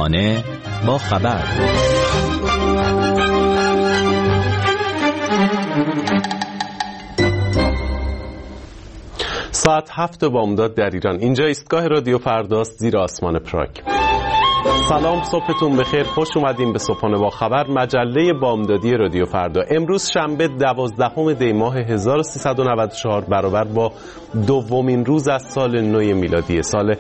صبحانه با خبر. ساعت 7 بامداد در ایران. اینجا ایستگاه رادیو فرداست زیر آسمان پراگ. سلام، صبحتون بخیر. خوش اومدین به صبحانه با خبر، مجله بامدادی رادیو فردا. امروز شنبه 12 دی ماه 1394 برابر با دومین روز از سال نو میلادی سال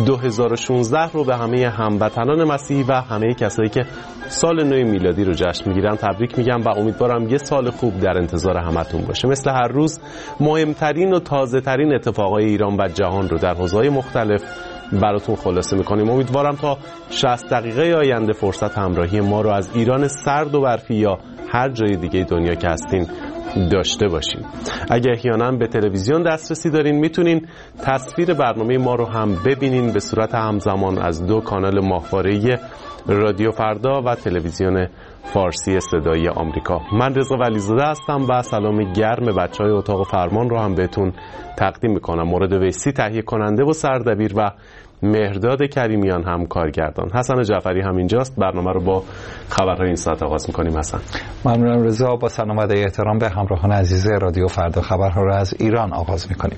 2016 رو به همه هموطنان مسیحی و همه کسایی که سال نو میلادی رو جشن میگیرن تبریک میگم و امیدوارم یه سال خوب در انتظار همتون باشه. مثل هر روز مهمترین و تازه ترین اتفاقای ایران و جهان رو در حوزه‌های مختلف براتون خلاصه میکنیم. امیدوارم تا 60 دقیقه آینده فرصت همراهی ما رو از ایران سرد و برفی یا هر جای دیگه دنیا که هستین داشته باشین. اگه احیانا به تلویزیون دسترسی دارین میتونین تصویر برنامه ما رو هم ببینین به صورت همزمان از دو کانال ماهواره‌ای رادیو فردا و تلویزیون فارسی صدای آمریکا. من رضا ولیزاده هستم و سلام گرم بچهای اتاق فرمان رو هم بهتون تقدیم میکنم. مورد ویسی تهیه کننده و سردبیر و مهرداد کریمیان هم کارگردان. حسن جعفری هم اینجاست. برنامه رو با خبرهای این ساعت آغاز میکنیم. حسن. ممنونم رضا. با سلام و احترام به همراهان عزیز رادیو فردا خبرها رو از ایران آغاز میکنیم.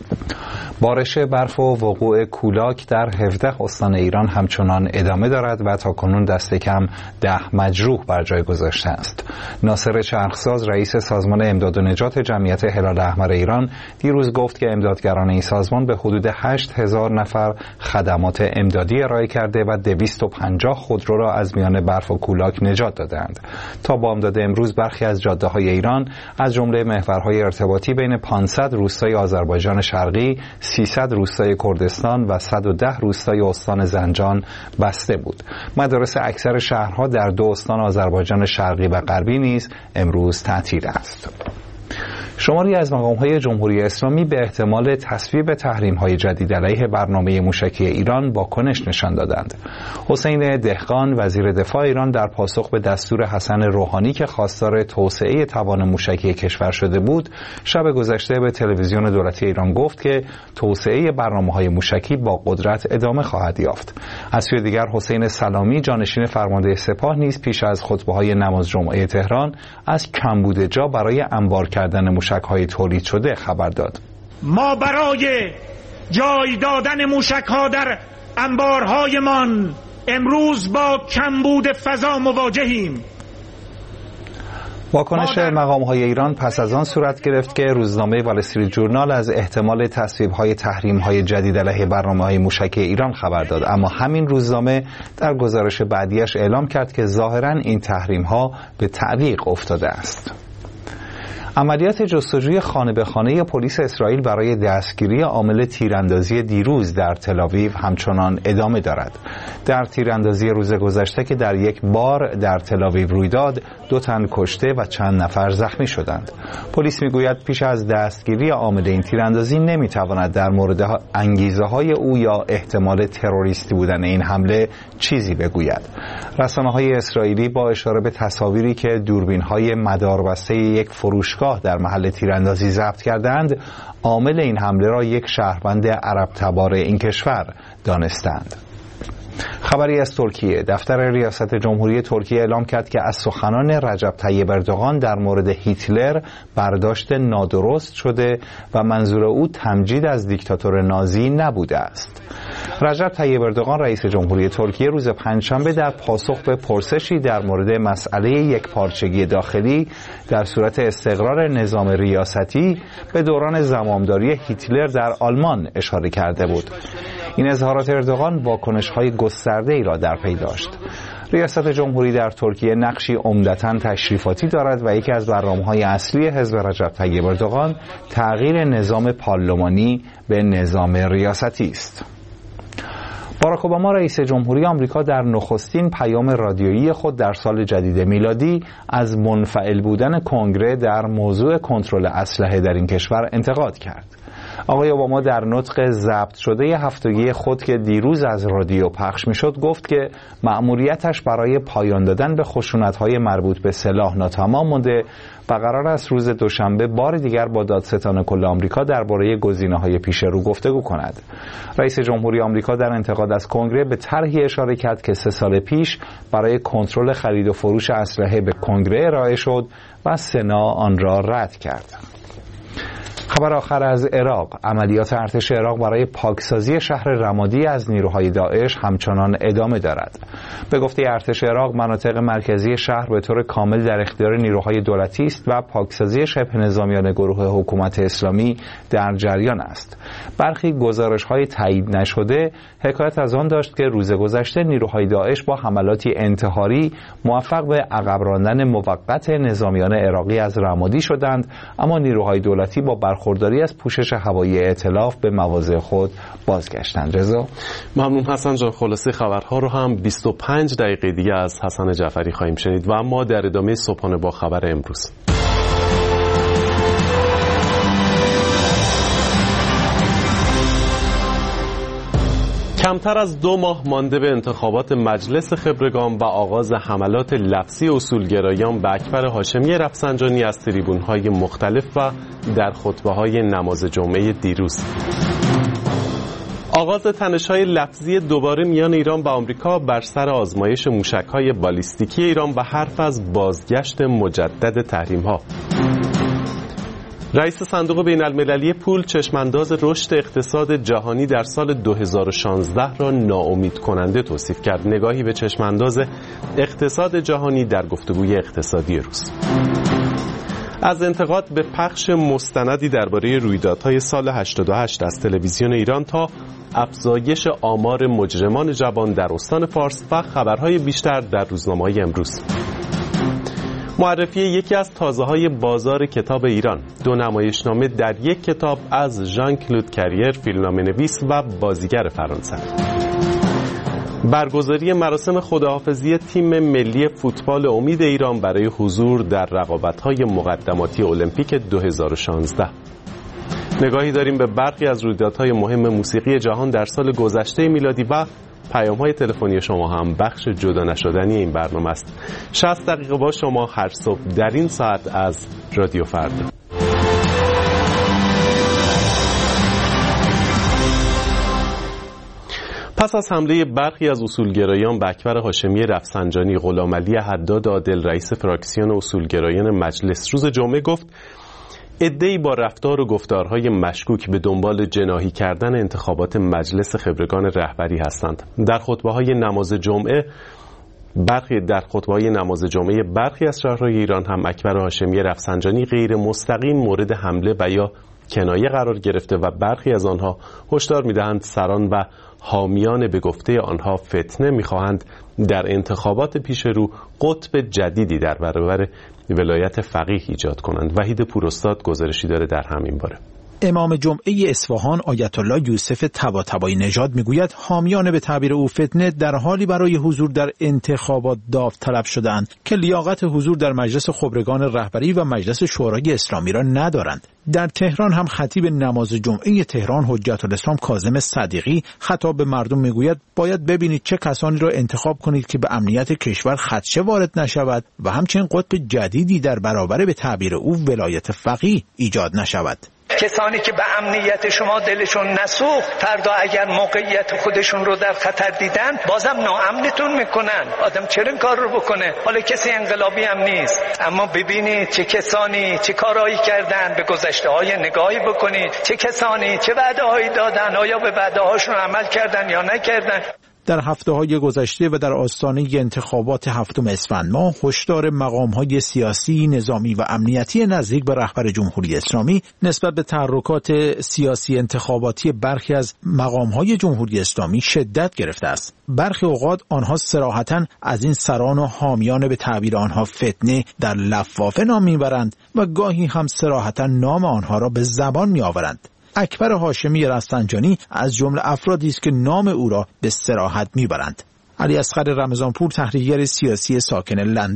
بارش برف و وقوع کولاک در 17 استان ایران همچنان ادامه دارد و تاکنون دست کم 10 مجروح بر جای گذاشته است. ناصر چرخساز رئیس سازمان امداد و نجات جمعیت هلال احمر ایران دیروز گفت که امدادگران این سازمان به حدود 8000 نفر خدمات امدادی ارائه کرده و 250 خودرو را از میان برف و کولاک نجات دادند. تا بامداد امروز برخی از جاده‌های ایران از جمله محورهای ارتباطی بین 500 روستای آذربایجان شرقی، 300 روستای کردستان و 110 روستای استان زنجان بسته بود. مدارس اکثر شهرها در 2 استان آذربایجان شرقی و غربی نیز امروز تعطیل است. شماری از مقام‌های جمهوری اسلامی به احتمال تصویب تحریم‌های جدید علیه برنامه موشکی ایران واکنش نشان دادند. حسین دهقان وزیر دفاع ایران در پاسخ به دستور حسن روحانی که خواستار توسعه توان موشکی کشور شده بود، شب گذشته به تلویزیون دولتی ایران گفت که توسعه برنامه‌های موشکی با قدرت ادامه خواهد یافت. از سوی دیگر حسین سلامی جانشین فرمانده سپاه نیز پیش از خطبه‌های نماز جمعه تهران از کمبود جا برای انبار کردن موشک‌های تولید شده خبر داد. ما برای جای دادن موشک‌ها در انبارهایمان امروز با کمبود فضا مواجهیم. واکنش مقام‌های ایران پس از آن صورت گرفت که روزنامه وال استریت جورنال از احتمال تصویب‌های تحریم‌های جدید علیه برنامه‌های موشکی ایران خبر داد، اما همین روزنامه در گزارش بعدیش اعلام کرد که ظاهراً این تحریم‌ها به تعویق افتاده است. عملیات جستجوی خانه به خانه پلیس اسرائیل برای دستگیری عامل تیراندازی دیروز در تل‌آویو همچنان ادامه دارد. در تیراندازی روز گذشته که در یک بار در تل‌آویو روی داد، 2 تن کشته و چند نفر زخمی شدند. پلیس میگوید پیش از دستگیری عامل این تیراندازی نمیتواند در مورد انگیزه‌های او یا احتمال تروریستی بودن این حمله چیزی بگوید. رسانه‌های اسرائیلی با اشاره به تصاویری که دوربین‌های مداربسته یک فروشگاه در محل تیراندازی ضبط کردند، عامل این حمله را یک شهروند عرب تبار این کشور دانستند. خبری از ترکیه. دفتر ریاست جمهوری ترکیه اعلام کرد که از سخنان رجب طیب اردوغان در مورد هیتلر برداشت نادرست شده و منظور او تمجید از دیکتاتور نازی نبوده است. رجب طیب اردوغان رئیس جمهوری ترکیه روز پنجشنبه در پاسخ به پرسشی در مورد مسئله یکپارچگی داخلی در صورت استقرار نظام ریاستی به دوران زمامداری هیتلر در آلمان اشاره کرده بود. این اظهارات اردوغان واکنش‌های گسترده‌ای را در پی داشت. ریاست جمهوری در ترکیه نقشی عمدتاً تشریفاتی دارد و یکی از برنامه‌های اصلی حزب رجب طیب اردوغان تغییر نظام پارلمانی به نظام ریاستی است. باراک اوباما رئیس جمهوری آمریکا در نخستین پیام رادیویی خود در سال جدید میلادی از منفعل بودن کنگره در موضوع کنترل اسلحه در این کشور انتقاد کرد. آقای اوباما در نطق ضبط شده هفتگی خود که دیروز از رادیو پخش میشد گفت که مأموریتش برای پایان دادن به خشونت‌های مربوط به سلاح ناتمام مانده و قرار است روز دوشنبه بار دیگر با دادستان کل آمریکا درباره گزینه‌های پیش رو گفتگو کند. رئیس جمهوری آمریکا در انتقاد از کنگره به طرحی اشاره کرد که 3 سال پیش برای کنترل خرید و فروش اسلحه به کنگره ارائه شد و سنا آن را رد کرد. خبر آخر از عراق: عملیات ارتش عراق برای پاکسازی شهر رمادی از نیروهای داعش همچنان ادامه دارد. به گفته ارتش عراق، مناطق مرکزی شهر به طور کامل در اختیار نیروهای دولتی است و پاکسازی شبه نظامیان گروه حکومت اسلامی در جریان است. برخی گزارش‌های تایید نشده حکایت از آن داشت که روز گذشته نیروهای داعش با حملاتی انتحاری موفق به عقب راندن موقت نظامیان عراقی از رمادی شدند، اما نیروهای دولتی با برخورداری از پوشش هوایی ائتلاف به مواضع خود بازگشتند. رضا، ممنون حسن جان. خلاصه خبرها رو هم 25 دقیقه دیگه از حسن جعفری خواهیم شنید و اما در ادامه صبحانه با خبر امروز. کمتر از 2 ماه مانده به انتخابات مجلس خبرگان و آغاز حملات لفظی اصولگرایان به اکبر هاشمی رفسنجانی از تریبون‌های مختلف و در خطبه‌های نماز جمعه دیروز. آغاز تنش‌های لفظی دوباره میان ایران و آمریکا بر سر آزمایش موشک‌های بالیستیکی ایران و حرف از بازگشت مجدد تحریم‌ها. رئیس صندوق بین‌المللی پول چشمانداز رشد اقتصاد جهانی در سال 2016 را ناامید کننده توصیف کرد. نگاهی به چشمانداز اقتصاد جهانی در گفتگوی اقتصادی روز. از انتقاد به پخش مستندی درباره رویدادهای سال 88 از تلویزیون ایران تا افزایش آمار مجرمان جوان در استان فارس و خبرهای بیشتر در روزنامه‌های امروز. معرفی یکی از تازه‌های بازار کتاب ایران، 2 نمایشنامه در یک کتاب از ژان کلود کریر، فیلمنامه‌نویس و بازیگر فرانسه. برگزاری مراسم خداحافظی تیم ملی فوتبال امید ایران برای حضور در رقابت‌های مقدماتی المپیک 2016. نگاهی داریم به برخی از رویدادهای مهم موسیقی جهان در سال گذشته میلادی و پیام‌های تلفنی شما هم بخش جدا نشدنی این برنامه است. 60 دقیقه با شما هر صبح در این ساعت از رادیو فردا. پس از حمله برخی از اصولگرایان به اکبر هاشمی رفسنجانی، غلامعلی حداد عادل، رئیس فراکسیون اصولگرایان مجلس، روز جمعه گفت عده‌ای با رفتار و گفتارهای مشکوک به دنبال جناحی کردن انتخابات مجلس خبرگان رهبری هستند. در خطبه‌های نماز جمعه برخی از شهرهای ایران هم اکبر هاشمی رفسنجانی غیر مستقیم مورد حمله و یا کنایه قرار گرفته و برخی از آنها هشدار می‌دهند سران و حامیان به گفته آنها فتنه می‌خواهند در انتخابات پیش رو قطب جدیدی در برابر ولایت فقیه ایجاد کنند. وحید پوراستاد گزارشی داره در همین باره. امام جمعه اصفهان آیت الله یوسف طباطبایی نژاد میگوید حامیان به تعبیر او فتنه در حالی برای حضور در انتخابات داوطلب شدند که لیاقت حضور در مجلس خبرگان رهبری و مجلس شورای اسلامی را ندارند. در تهران هم خطیب نماز جمعه تهران حجت الاسلام کاظم صدیقی خطاب به مردم میگوید باید ببینید چه کسانی را انتخاب کنید که به امنیت کشور خدشه وارد نشود و همچنین قطب جدیدی در برابر به تعبیر او ولایت فقیه ایجاد نشود. کسانی که به امنیت شما دلشون نسوخت فردا اگر موقعیت خودشون رو در خطر دیدن بازم ناامنتون میکنن. آدم چرا این کار رو بکنه؟ حالا کسی انقلابی هم نیست، اما ببینید چه کسانی چه کارهایی کردن، به گذشته های نگاهی بکنید، چه کسانی چه وعده هایی دادن، آیا به وعده هاشون عمل کردن یا نکردن. در هفته‌های گذشته و در آستانه انتخابات 7 اسفند ماه هشدار مقام‌های سیاسی، نظامی و امنیتی نزدیک به رهبر جمهوری اسلامی نسبت به تحرکات سیاسی انتخاباتی برخی از مقام‌های جمهوری اسلامی شدت گرفته است. برخی اوقات آنها صراحتاً از این سران و حامیان به تعبیر آنها فتنه در لفافه نام میبرند و گاهی هم صراحتاً نام آنها را به زبان میآورند. اکبر هاشمی رفسنجانی از جمله افرادی است که نام او را به صراحت میبرند. علی اصغر رمضانپور، تحلیلگر سیاسی ساکن لندن: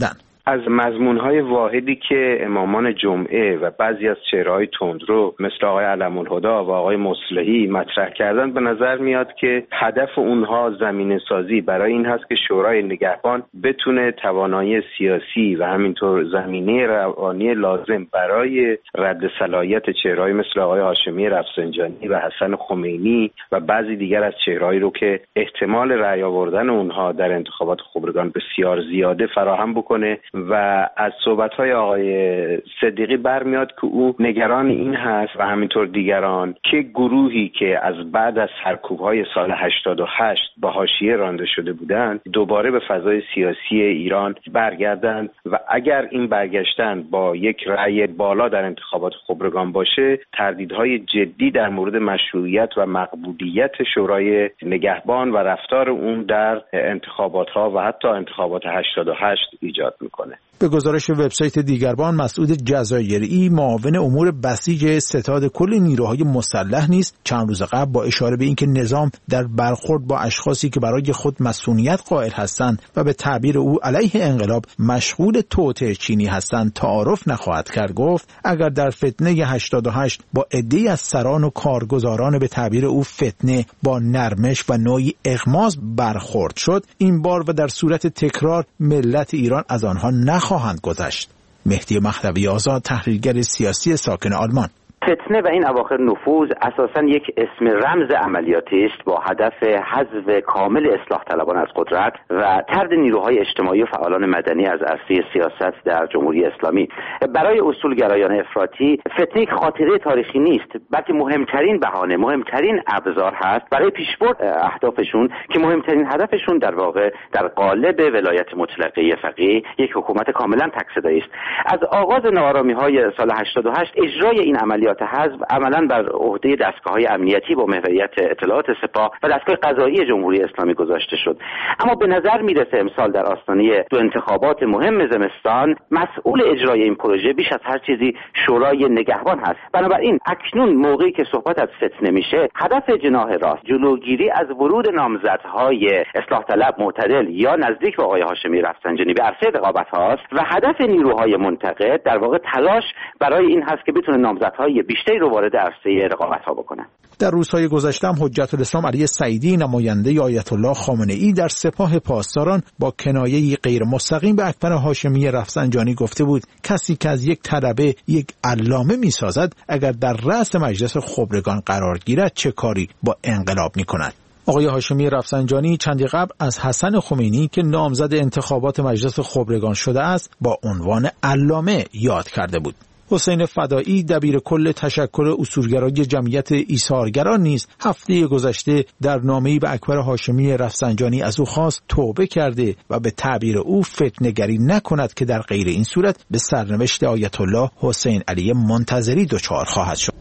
از مضمونهای واحدی که امامان جمعه و بعضی از چهره‌های تندرو مثل آقای علم‌الهدی و آقای مصلحی مطرح کردن به نظر میاد که هدف اونها زمینه سازی برای این هست که شورای نگهبان بتونه توانایی سیاسی و همینطور زمینه روانی لازم برای رد صلاحیت چهره‌های مثل آقای هاشمی رفسنجانی و حسن خمینی و بعضی دیگر از چهره‌هایی رو که احتمال رأی آوردن اونها در انتخابات خبرگان بسیار زیاده فراهم بکنه و از صحبت‌های آقای صدیقی برمیاد که او نگران این هست و همینطور دیگران که گروهی که از بعد از سرکوب‌های سال 88 به حاشیه رانده شده بودند دوباره به فضای سیاسی ایران برگردند و اگر این برگشتن با یک رأی بالا در انتخابات خبرگان باشه تردیدهای جدی در مورد مشروعیت و مقبولیت شورای نگهبان و رفتار اون در انتخابات‌ها و حتی انتخابات 88 ایجاد میکنه. به گزارش وبسایت دیگربان، مسعود جزایری معاون امور بسیج ستاد کل نیروهای مسلح نیز چند روز قبل با اشاره به اینکه نظام در برخورد با اشخاصی که برای خود مسئولیت قائل هستند و به تعبیر او علیه انقلاب مشغول توطئه چینی هستند تعارف نخواهد کرد، گفت اگر در فتنه 88 با عده‌ای از سران و کارگزاران به تعبیر او فتنه با نرمش و نوعی اغماض برخورد شد، این بار و در صورت تکرار ملت ایران از آنها خواهند گذشت. مهدی مهدوی آزاد، تحلیلگر سیاسی ساکن آلمان: فتنه و این اواخر نفوذ اساساً یک اسم رمز عملیاتی است با هدف حذف کامل اصلاح طلبان از قدرت و طرد نیروهای اجتماعی و فعالان مدنی از عرصه سیاست در جمهوری اسلامی. برای اصولگرایان افراطی فتنه یک خاطره تاریخی نیست، بلکه مهمترین بهانه، مهمترین ابزار هست برای پیشبرد اهدافشون که مهمترین هدفشون در واقع در قالب ولایت مطلقه فقیه یک حکومت کاملا تک‌صدایی است. از آغاز ناآرامی‌های سال 88 اجرای این عملیات حزب عملاً بر عهده دستگاه‌های امنیتی با محوریت اطلاعات سپاه و دستگاه قضایی جمهوری اسلامی گذاشته شد. اما به نظر میرسه امسال در آستانه دو انتخابات مهم زمستان مسئول اجرای این پروژه بیش از هر چیزی شورای نگهبان هست. بنابراین اکنون موقعی که صحبت از فتنه میشه، هدف جناح راست جلوگیری از ورود نامزدهای اصلاح طلب معتدل یا نزدیک به آقای هاشمی رفسنجانی به عرصه رقابت هاست و هدف نیروهای منتقد در واقع تلاش برای این هست که بتونه نامزدهای بیشتری رو وارد عرصه رقابت‌ها بکنن. در روزهای گذشته هم حجت الاسلام علی سعیدی، نماینده آیت الله خامنه‌ای، در سپاه پاسداران با کنایه‌ای غیر مستقیم به اکبر هاشمی رفسنجانی گفته بود کسی که از یک طلبه یک علامه می‌سازد اگر در رأس مجلس خبرگان قرار گیرد چه کاری با انقلاب می‌کند. آقای هاشمی رفسنجانی چندی قبل از حسن خمینی که نامزد انتخابات مجلس خبرگان شده است با عنوان علامه یاد کرده بود. حسین فدایی، دبیر کل تشکل اصولگرای جمعیت ایثارگران نیز هفته گذشته در نامه‌ای به اکبر هاشمی رفسنجانی از او خواست توبه کرده و به تعبیر او فتنه‌گری نکند که در غیر این صورت به سرنوشت آیت الله حسین علی منتظری دچار خواهد شد.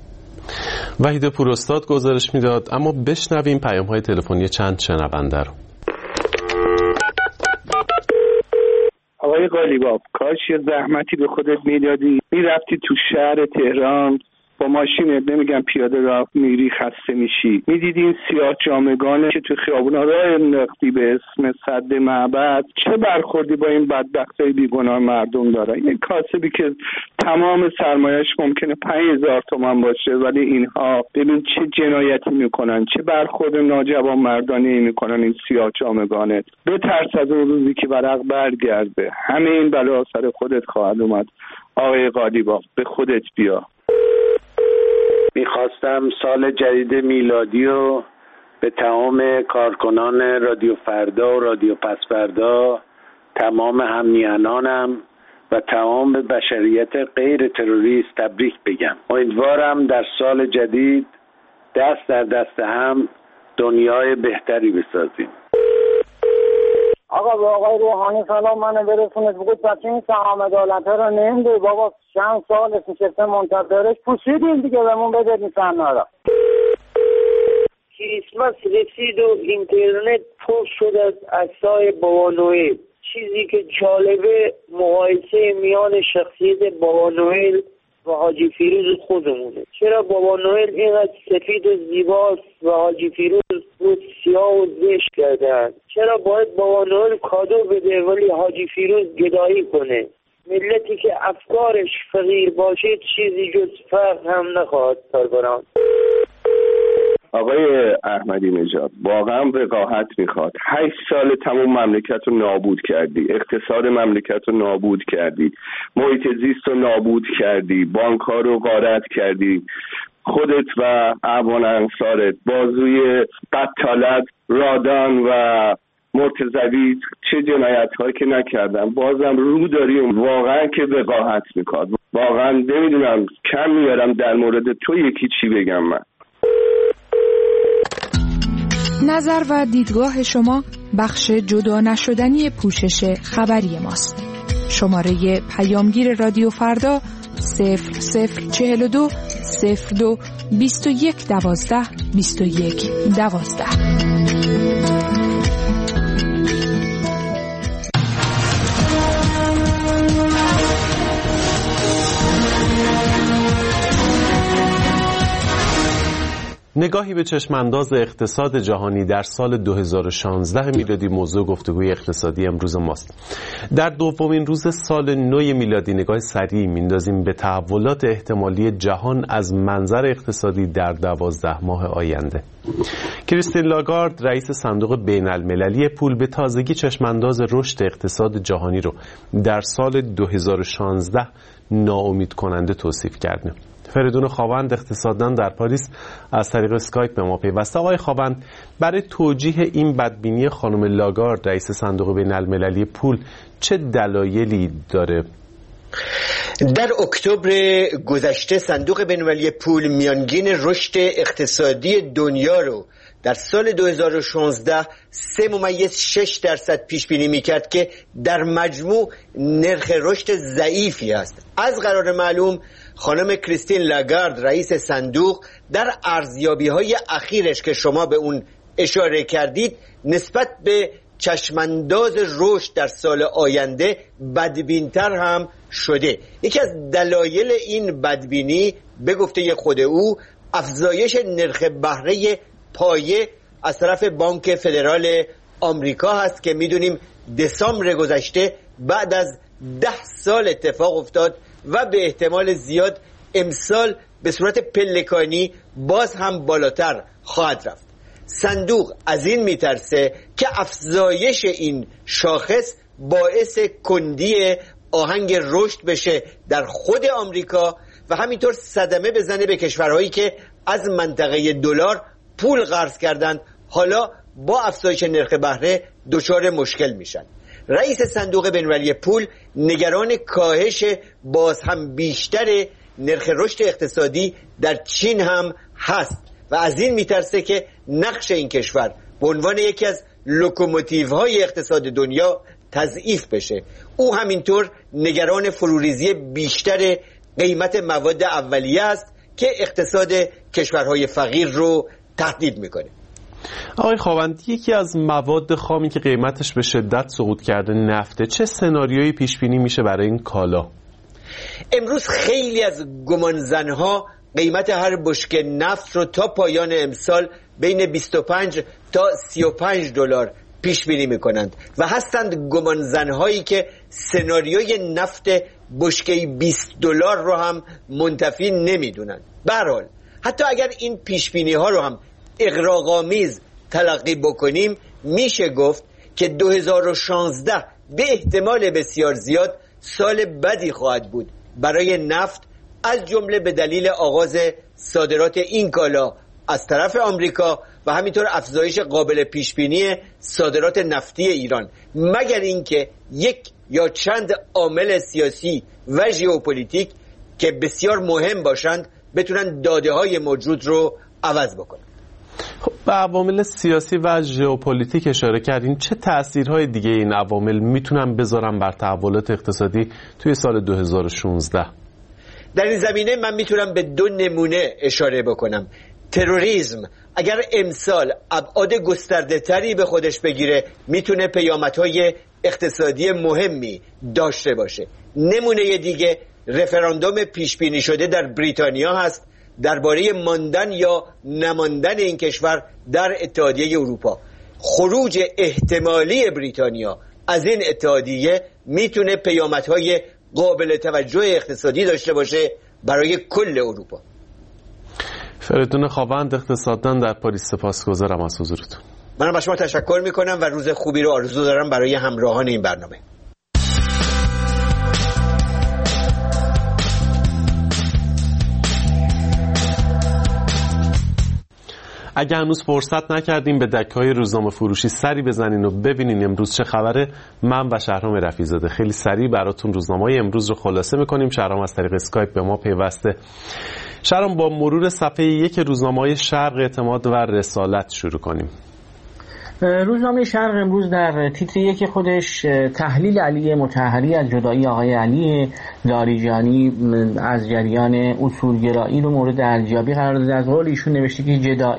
وحید پوراستاد گزارش میداد، اما بشنویم پیام‌های تلفنی چند شنونده رو. آقای قالیباف، کاش یه زحمتی به خودت میدادی، میرفتی تو شهر تهران با ماشینت، نمیگم پیاده راه میری خسته میشی، میدیدی این سیاه جامگانه که تو خیابونا راه انداختی به اسم سد معبد، چه برخوردی با این بدبختای بیگناه مردم دارن. این کاسبی که تمام سرمایه‌اش ممکنه 5000 تومان باشه، ولی اینها ببین چه جنایتی میکنن، چه برخورد ناجوان مردانه‌ای میکنن این سیاه جامگانه. بترس از اون روزی که ورق برگرده، همه این بلا سر خودت خواهد اومد. آقای قالیباف، به خودت بیا. میخواستم سال جدید میلادی رو به تمام کارکنان رادیو فردا و رادیو پس فردا، تمام هم‌میهنانم و تمام بشریت غیر تروریست تبریک بگم. امیدوارم در سال جدید دست در دست هم دنیای بهتری بسازیم. آقا به آقای روحانی سلام منو برسونید، بگید بچه این سهام عدالت رو نمیده بابا، چند سال نشسته منتظرش، پوشیدیم دیگه بهمون بده این را. کریسمس رسید و اینترنت پر شد از عکسای بابا نوئل. چیزی که جالبه مقایسه میان شخصیت بابا نوئل و حاجی فیروز خودمونه. چرا بابا نوئل اینقدر سفید و زیباست و حاجی فیروز رو سیاه و زشت کردن. چرا باید بابا نوئل کادو بده ولی حاجی فیروز گدایی کنه؟ ملتی که افکارش فقیر باشه چیزی جز فقر هم نخواهد سربران. آقای احمدی نژاد واقعا وقاحت میخواد. 8 سال تمام مملکت رو نابود کردی، اقتصاد مملکت رو نابود کردی، محیط زیست رو نابود کردی، بانک ها رو غارت کردی، خودت و اعوان انصارت بازوی قتالت رادان و مرتضوی چه جنایت هایی که نکردن، بازم رو داریم. واقعا که وقاحت میخواد. واقعا نمیدونم کم میارم در مورد تو یکی چی بگم. من نظر و دیدگاه شما بخش جدا نشدنی پوشش خبری ماست. شماره پیامگیر رادیو فردا 0042 02 21 12 21 12. نگاهی به چشمانداز اقتصاد جهانی در سال 2016 میلادی موضوع گفتگوی اقتصادی امروز ماست. در دومین روز سال نو میلادی نگاه سریعی میندازیم به تحولات احتمالی جهان از منظر اقتصادی در 12 ماه آینده. کریستین لاگارد رئیس صندوق بین المللی پول به تازگی چشمانداز رشد اقتصاد جهانی رو در سال 2016 ناامید کننده توصیف کرده. فریدون خاوند اقتصاددان در پاریس از طریق اسکایپ به ما پیوسته. آقای خاوند، برای توجیه این بدبینی خانم لاگارد رئیس صندوق بین المللی پول چه دلایلی داره؟ در اکتبر گذشته صندوق بین المللی پول میانگین رشد اقتصادی دنیا رو در سال 2016 3.6% پیش بینی میکرد که در مجموع نرخ رشد ضعیفی است. از قرار معلوم خانم کریستین لاگارد رئیس صندوق در ارزیابی‌های اخیرش که شما به اون اشاره کردید نسبت به چشمانداز رشد در سال آینده بدبین‌تر هم شده. یکی از دلایل این بدبینی به گفته خود او افزایش نرخ بهره پایه از طرف بانک فدرال آمریکا هست که میدونیم دسامبر گذشته بعد از 10 سال اتفاق افتاد و به احتمال زیاد امسال به صورت پلکانی باز هم بالاتر خواهد رفت. صندوق از این میترسه که افزایش این شاخص باعث کندی آهنگ رشد بشه در خود آمریکا و همینطور صدمه بزنه به کشورهایی که از منطقه دلار پول قرض کردند، حالا با افزایش نرخ بهره دچار مشکل میشن. رئیس صندوق بین‌المللی پول نگران کاهش باز هم بیشتر نرخ رشد اقتصادی در چین هم هست و از این میترسه که نقش این کشور به عنوان یکی از لوکوموتیوهای اقتصاد دنیا تضعیف بشه. او همینطور نگران فروریزی بیشتر قیمت مواد اولیه است که اقتصاد کشورهای فقیر رو تهدید میکنه. آقای خاوند، یکی از مواد خامی که قیمتش به شدت سقوط کرده نفته. چه سناریویی پیش بینی میشه برای این کالا؟ امروز خیلی از گمانزنها قیمت هر بشکه نفت رو تا پایان امسال بین 25 تا 35 دلار پیش بینی میکنند و هستند گمانزنهایی که سناریوی نفت بشکه 20 دلار رو هم منتفی نمیدونند. به هر حال حتی اگر این پیش بینی ها رو هم اغراق‌آمیز تلقی بکنیم میشه گفت که 2016 به احتمال بسیار زیاد سال بدی خواهد بود برای نفت، از جمله به دلیل آغاز صادرات این کالا از طرف آمریکا و همینطور افزایش قابل پیش بینی صادرات نفتی ایران، مگر اینکه یک یا چند عامل سیاسی و ژئوپلیتیک که بسیار مهم باشند بتونن داده های موجود رو عوض بکنن. خب به عوامل سیاسی و ژئوپلیتیک اشاره کردین. چه تأثیرهای دیگه این عوامل میتونن بذارن بر تحولات اقتصادی توی سال 2016؟ در این زمینه من میتونم به 2 نمونه اشاره بکنم. تروریسم اگر امسال ابعاد گسترده تری به خودش بگیره میتونه پیامدهای اقتصادی مهمی داشته باشه. نمونه دیگه رفراندوم پیش بینی شده در بریتانیا هست درباره ماندن یا نماندن این کشور در اتحادیه اروپا. خروج احتمالی بریتانیا از این اتحادیه میتونه پیامدهای قابل توجه اقتصادی داشته باشه برای کل اروپا. فریدون خاوند، اقتصاددان در پاریس، سپاسگزارم از حضورتون. منم از شما تشکر میکنم و روز خوبی رو آرزو دارم برای همراهان این برنامه. اگه هنوز فرصت نکردیم به دکه‌های روزنامه فروشی سری بزنین و ببینین امروز چه خبره، من و شهرام رفیع‌زاده خیلی سریع براتون روزنامه‌های امروز رو خلاصه می‌کنیم. شهرام از طریق اسکایپ به ما پیوسته. شهرام، با مرور صفحه 1 روزنامه‌های شرق، اعتماد و رسالت شروع کنیم. روزنامه شرق امروز در تیتر 1 خودش تحلیل علی مطهری از جدایی آقای علی لاریجانی از جریان اصولگرایی رو مورد ارزیابی قرار داده. از قول ایشون نوشته که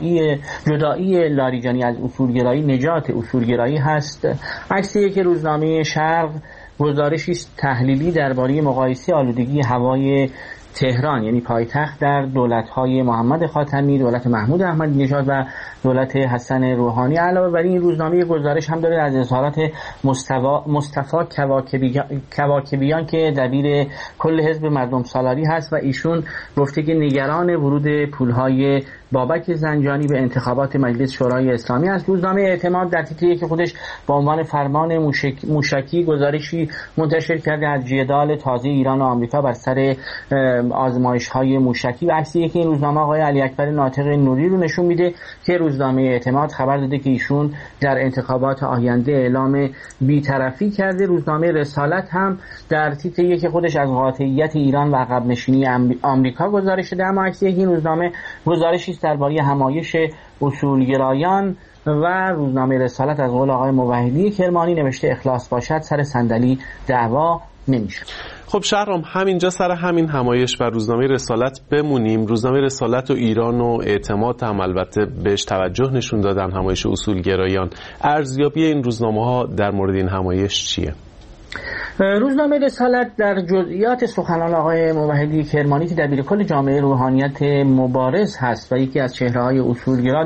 جدایی لاریجانی از اصولگرایی نجات اصولگرایی هست. عکس 1 روزنامه شرق گزارشی تحلیلی درباره مقایسه آلودگی هوای تهران، یعنی پایتخت، در دولت‌های محمد خاتمی، دولت محمود احمدی نژاد و دولت حسن روحانی. علاوه بر این روزنامه گزارش هم داره از اظهارات مصطفی کواکبیان که دبیر کل حزب مردم سالاری هست و ایشون گفته که نگران ورود پول‌های بابک زنجانی به انتخابات مجلس شورای اسلامی است. روزنامه اعتماد در تیتری که خودش با عنوان فرمان موشکی گزارشی منتشر کرده از جدال تازه ایران و آمریکا بر سر آزمایش‌های موشکی و عکسی که این روزنامه آقای علی اکبر ناطق نوری رو نشون میده که روزنامه اعتماد خبر داده که ایشون در انتخابات آینده اعلام بی‌طرفی کرده. روزنامه رسالت هم در تیتری که خودش از قاطعیت ایران و عقب نشینی آمریکا گزارش داده، اما عکسی این روزنامه گزارشی درباره همایش اصولگرایان و روزنامه رسالت از قول آقای موحدی کرمانی نوشته اخلاص باشد سر صندلی دعوا نمیشه. خب شهرام، همینجا سر همین همایش و روزنامه رسالت بمونیم. روزنامه رسالت و ایران و اعتماد هم البته بهش توجه نشون دادن، همایش اصولگرایان. ارزیابی این روزنامه‌ها در مورد این همایش چیه؟ روزنامه رسالت در جزئیات سخنان آقای موحدی کرمانی که دبیر کل جامعه روحانیت مبارز هست و یکی از چهره‌های اصولگرا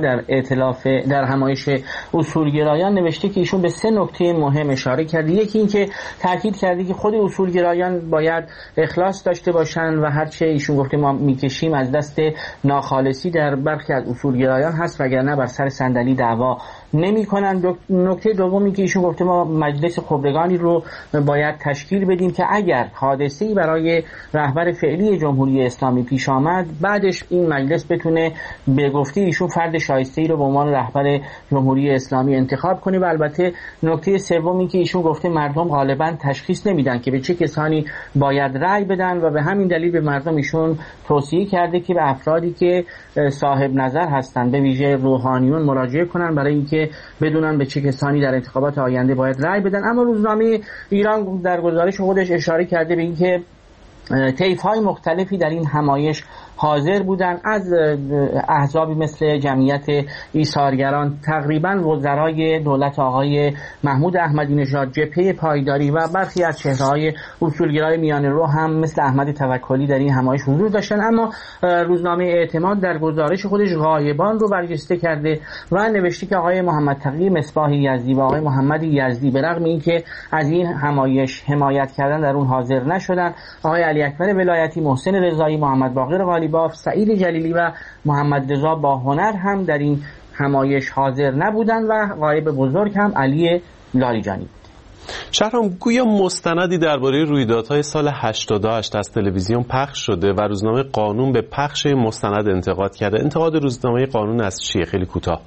در همایش اصولگرایان نوشته که ایشون به 3 نکته مهم اشاره کرده. یکی این که تاکید کرده که خود اصولگرایان باید اخلاص داشته باشند و هرچه ایشون گفته ما میکشیم از دست ناخالصی در برخی از اصولگرایان هست وگرنه بر سر صندلی دعوا نمی‌کنند. نکته دومی که ایشون گفته ما مجلس خبرگانی رو باید تشکیل بدیم که اگر حادثه‌ای برای رهبر فعلی جمهوری اسلامی پیش آمد بعدش این مجلس بتونه به گفته ایشون فرد شایسته‌ای رو به عنوان رهبر جمهوری اسلامی انتخاب کنه. و البته نکته سومی که ایشون گفته مردم غالبا تشخیص نمیدن که به چه کسانی باید رأی بدن و به همین دلیل به مردم ایشون توصیه کرده که به افرادی که صاحب نظر هستند به ویژه روحانیون مراجعه کنن برای اینکه بدونن به چه کسانی در انتخابات آینده باید رأی بدن. اما روزنامه ایران در گزارش خودش اشاره کرده به اینکه طیف‌های مختلفی در این همایش حاضر بودن، از احزابی مثل جمعیت ایثارگران، تقریبا وزرای دولت آقای محمود احمدی نژاد، جبهه پایداری و برخی از چهره‌های اصولگرای میانه رو هم مثل احمد توکلی در این همایش حضور داشتن. اما روزنامه اعتماد در گزارش خودش غایبان رو برجسته کرده و نوشته که آقای محمد تقی مصباح یزدی و آقای محمد یزدی به رغم اینکه از این همایش حمایت کردن در اون حاضر نشدن، آقای علی اکبر ولایتی، محسن رضایی، محمد باقر قالیباف، سعید جلیلی و محمد رضا با هنر هم در این همایش حاضر نبودند و غایب بزرگ هم علی لاریجانی بود. شهرام، گویا مستندی درباره رویدادهای سال 88 از تلویزیون پخش شده و روزنامه قانون به پخش مستند انتقاد کرده. انتقاد روزنامه قانون از چیه؟ خیلی کوتاه.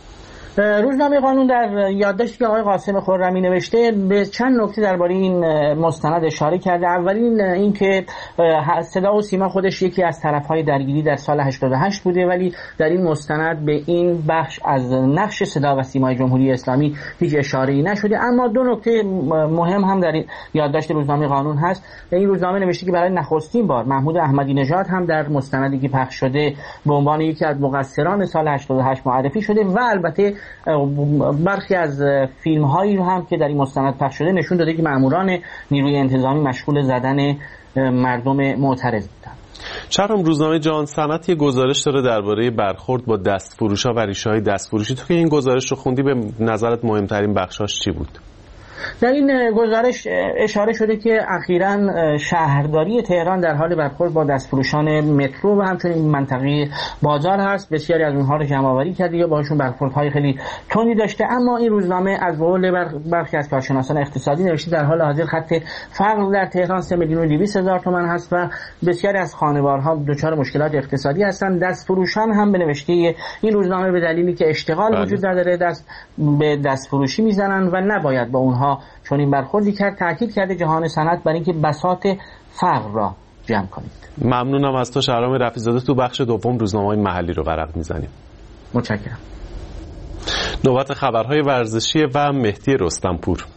روزنامه قانون در یادداشتی که آقای قاسم خرمی نوشته به چند نکته درباره این مستند اشاره کرده. اولین اینکه صدا و سیما خودش یکی از طرف‌های درگیری در سال 88 بوده ولی در این مستند به این بخش از نقش صدا و سیمای جمهوری اسلامی هیچ اشاره‌ای نشده. اما 2 نکته مهم هم در یادداشت روزنامه قانون هست. این روزنامه نوشته که برای نخستین بار محمود احمدی نژاد هم در مستندی که پخش شده به عنوان یکی از مقصران سال 88 معرفی شده و البته برخی از فیلم هایی هم که در این مستند پخش شده نشون داده که ماموران نیروی انتظامی مشغول زدن مردم معترض بودن. شهرام، روزنامه جهان صنعت یه گزارش داره درباره برخورد با دستفروشا و ریشه‌های دستفروشی. تو که این گزارش رو خوندی، به نظرت مهمترین بخشاش چی بود؟ در این گزارش اشاره شده که اخیراً شهرداری تهران در حال برخورد با دستفروشان مترو و همچنین منطقه بازار هست. بسیاری از اونها رو جمع‌آوری کرده یا باشون برخوردهای خیلی تندی داشته. اما این روزنامه از قول برخی از کارشناسان اقتصادی نوشته در حال حاضر خط فقر در تهران 3,200,000 تومان هست و بسیاری از خانوارها دچار مشکلات اقتصادی هستند. دستفروشان هم به نوشته این روزنامه به دلیلی که اشتغال وجود نداره دست به دستفروشی میزنن و نباید با اونها چون این برخوردی کرد. تأکید کرده جهان صنعت برای اینکه بساط فقر را جمع کنید. ممنونم از تو شهرام رفیع‌زاده. تو بخش دوم روزنامه‌های محلی رو ورق میزنیم. متشکرم. نوبت خبرهای ورزشی و مهدی رستمپور.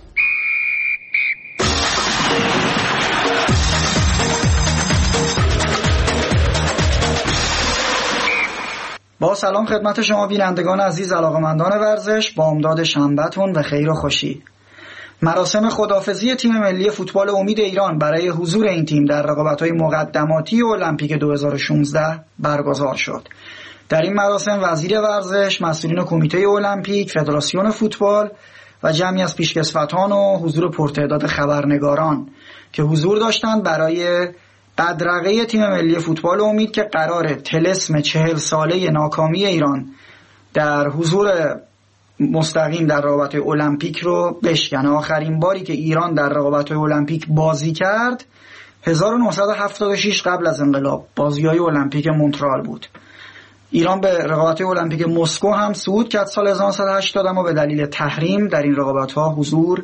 با سلام خدمت شما بینندگان عزیز، علاقه‌مندان ورزش، بامداد شنبه‌تون به خیر و خوشی. مراسم خداحافظی تیم ملی فوتبال امید ایران برای حضور این تیم در رقابت‌های مقدماتی المپیک 2016 برگزار شد. در این مراسم وزیر ورزش، مسئولین کمیته المپیک، فدراسیون فوتبال و جمعی از پیشکسوتان و حضور پرتعداد خبرنگاران که حضور داشتند برای بدرقه تیم ملی فوتبال امید که قراره طلسم 40 ساله ناکامی ایران در حضور مستقیم در رقابت‌های المپیک رو بشکنه. آخرین باری که ایران در رقابت‌های المپیک بازی کرد 1976 قبل از انقلاب، بازی‌های المپیک مونترال بود. ایران به رقابت‌های المپیک مسکو هم صعود کرد سال 1980 اما به دلیل تحریم در این رقابت‌ها حضور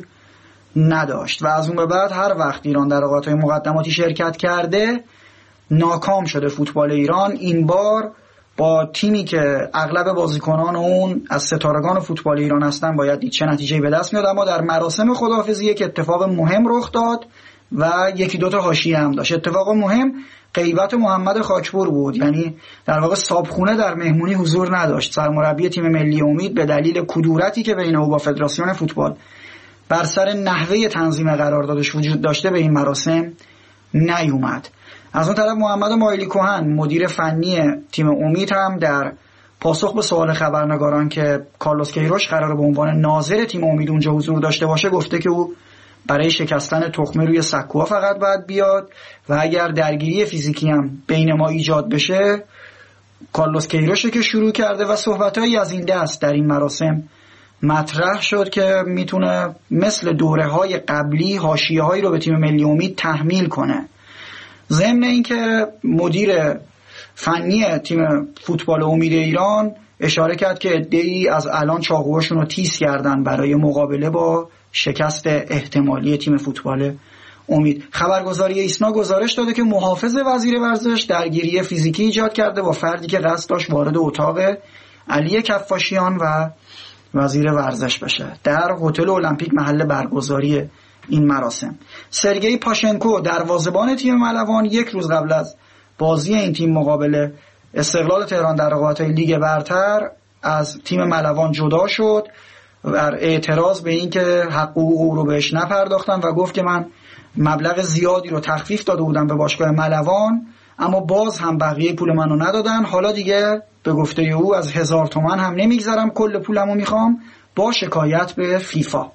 نداشت و از اون به بعد هر وقت ایران در رقابت‌های مقدماتی شرکت کرده ناکام شده فوتبال ایران. این بار با تیمی که اغلب بازیکنان اون از ستارگان فوتبال ایران هستن باید دید چه نتیجه‌ای به دست میاد. اما در مراسم خداحافظی یک اتفاق مهم رخ داد و یکی دو تا حاشیه هم داشت. اتفاق مهم غیبت محمد خاکپور بود، یعنی در واقع صابخونه در مهمونی حضور نداشت. سرمربی تیم ملی امید به دلیل کدورتی که بین او با فدراسیون فوتبال بر سر نحوه تنظیم قراردادش وجود داشته به این مراسم نیومد. از اون طرف محمد مایلی کهن مدیر فنی تیم امید هم در پاسخ به سوال خبرنگاران که کارلوس کیروش قراره به عنوان ناظر تیم امید اونجا حضور داشته باشه گفته که او برای شکستن تخمه روی سکوها فقط باید بیاد و اگر درگیری فیزیکی هم بین ما ایجاد بشه کارلوس کیروش که شروع کرده و صحبتایی از این دست در این مراسم مطرح شد که میتونه مثل دوره‌های قبلی حاشیه‌هایی رو به تیم ملی امید تحمیل کنه. ضمن اینکه مدیر فنی تیم فوتبال امید ایران اشاره کرد که عده‌ای از الان چاقوهاشون رو تیز کردن برای مقابله با شکست احتمالی تیم فوتبال امید. خبرگزاری ایسنا گزارش داده که محافظ وزیر ورزش درگیری فیزیکی ایجاد کرده با فردی که قصد داشت وارد اتاق علی کفاشیان و وزیر ورزش بشه در هتل المپیک محل برگزاری این مراسم. سرگئی پاشنکو دروازه‌بان تیم ملوان یک روز قبل از بازی این تیم مقابل استقلال تهران در رقابت‌های لیگ برتر از تیم ملوان جدا شد در اعتراض به این که حقوق او رو بهش نپرداختن و گفت که من مبلغ زیادی رو تخفیف داده بودم به باشگاه ملوان اما باز هم بقیه پول منو ندادن، حالا دیگه به گفته او از 1000 تومان هم نمیگذرم، کل پولمو میخوام، با شکایت به فیفا.